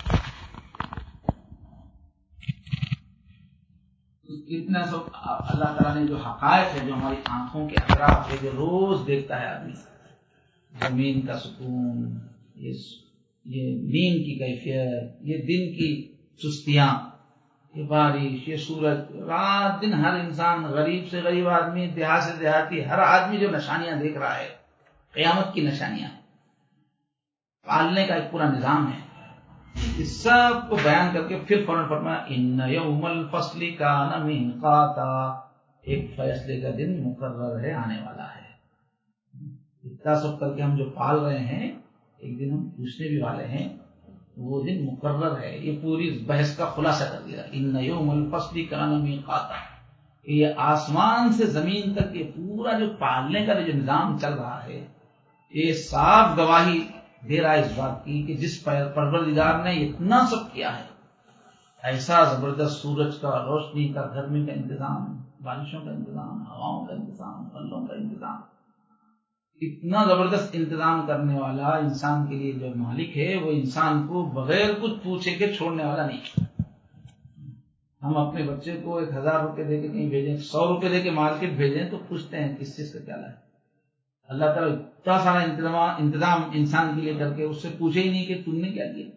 Speaker 1: اتنا سب اللہ تعالیٰ نے جو حقائق ہے، جو ہماری آنکھوں کے اطراف ہے، جو روز دیکھتا ہے آدمی، زمین کا سکون، یہ نیند کی کیفیت، یہ دن کی سستیاں، یہ بارش، یہ سورج، رات دن ہر انسان، غریب سے غریب آدمی، دیہات سے دیہاتی، ہر آدمی جو نشانیاں دیکھ رہا ہے، قیامت کی نشانیاں، پالنے کا ایک پورا نظام ہے، اس سب کو بیان کر کے پھر فوراً فرمایا ان یوم الفصل کان میقاتا، ایک فیصلے کا دن مقرر ہے، آنے والا ہے۔ اتنا سب کر کے ہم جو پال رہے ہیں، ایک دن ہم پوچھنے بھی والے ہیں، وہ دن مقرر ہے۔ یہ پوری بحث کا خلاصہ کر دیا، ان یوم الفصل کان میقاتا، یہ آسمان سے زمین تک یہ پورا جو پالنے کا جو نظام چل رہا ہے، یہ صاف گواہی دے رہا ہے اس بات کی کہ جس پروردگار نے اتنا سب کیا ہے، ایسا زبردست سورج کا، روشنی کا، گرمی کا انتظام، بارشوں کا انتظام، ہواؤں کا انتظام، پھلوں کا انتظام، اتنا زبردست انتظام کرنے والا انسان کے لیے جو مالک ہے، وہ انسان کو بغیر کچھ پوچھے کے چھوڑنے والا نہیں۔ ہم اپنے بچے کو ایک ہزار روپے دے کے کہیں بھیجیں، سو روپے دے کے مارکیٹ بھیجیں تو پوچھتے ہیں کس چیز کا کیا لائے۔ اللہ تعالیٰ اتنا سارا انتظام انتظام انسان کے لیے کر کے اس سے پوچھے ہی نہیں کہ تم نے کیا کیا۔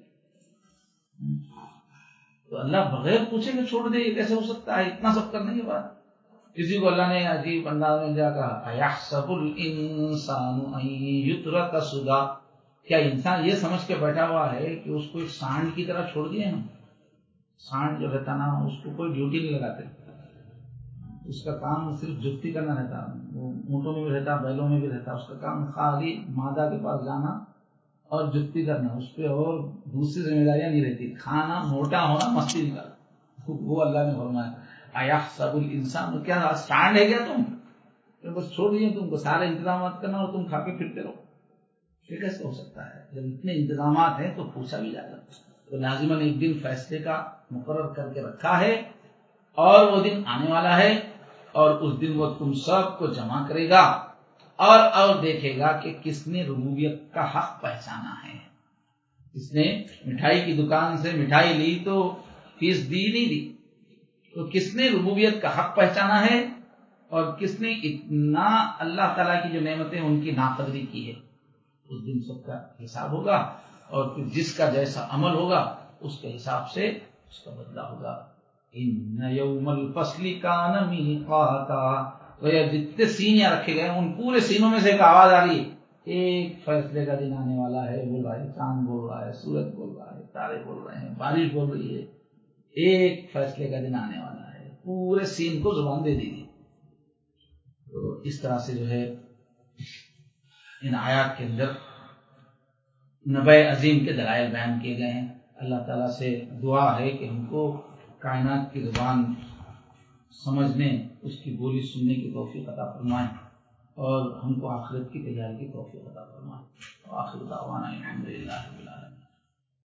Speaker 1: تو اللہ بغیر پوچھے کہ چھوڑ دے، یہ کیسے ہو سکتا ہے اتنا سب کرنے کے بعد؟ کسی کو اللہ نے عجیب انداز میں جا کہا اَيَحْسَبُ الْإِنسَانُ أَن يُتْرَكَ سُدًى، کیا انسان یہ سمجھ کے بیٹھا ہوا ہے کہ اس کو ایک سانڈ کی طرح چھوڑ دیے ہم؟ سانڈ جو رہتا نا، اس کو کوئی ڈیوٹی نہیں لگاتے، اس کا کام صرف جفتی کرنا رہتا، وہ اونٹوں میں بھی رہتا، بیلوں میں بھی رہتا، اس کا کام خالی مادہ کے پاس جانا اور جفتی کرنا، اس پہ اور دوسری ذمہ داریاں نہیں رہتی، کھانا، موٹا ہونا، مستی نکالنا۔ وہ اللہ نے فرمایا اَيَحْسَبُ الْإِنسَانُ، کیا سانڈ ہے کیا تم؟ بس چھوڑ دیے تم کو، سارے انتظامات کرنا اور تم کھا کے پھرتے رہو۔ یہ کیسے ہو سکتا ہے؟ جب اتنے انتظامات ہیں تو پوچھا بھی جائے گا۔ تو لازماً ایک دن فیصلے کا مقرر کر کے رکھا ہے، اور وہ دن آنے والا ہے، اور اس دن وہ تم سب کو جمع کرے گا، اور اور دیکھے گا کہ کس نے ربوبیت کا حق پہچانا ہے۔ اس نے مٹھائی کی دکان سے مٹھائی لی تو فیس دی نہیں دی، تو کس نے ربوبیت کا حق پہچانا ہے، اور کس نے اتنا اللہ تعالیٰ کی جو نعمتیں ان کی ناقدری کی ہے۔ اس دن سب کا حساب ہوگا، اور پھر جس کا جیسا عمل ہوگا اس کے حساب سے اس کا بدلہ ہوگا۔ ان یوم الفصل کان میقاتا، جتنے سینیاں رکھے گئے ان پورے سینوں میں سے ایک آواز آ رہی ہے، ایک فیصلے کا دن آنے والا ہے، بول رہا ہے، چاند بول رہا ہے، سورج بول رہا ہے، تارے بول رہے ہیں، بارش بول رہی ہے، ایک فیصلے کا دن آنے والا ہے، پورے سین کو زبان دے دیجیے۔ تو اس طرح سے جو ہے ان آیات کے اندر نبع عظیم کے دلائل بیان کیے گئے ہیں۔ اللہ تعالیٰ سے دعا ہے کہ ہم کو کائنات کی زبان سمجھنے، اس کی بولی سننے کی توفیق عطا فرمائیں، اور ہم کو آخرت کی تیاری کی توفیق عطا فرمائیں۔ آخر دعوانا الحمدللہ رب العالمین۔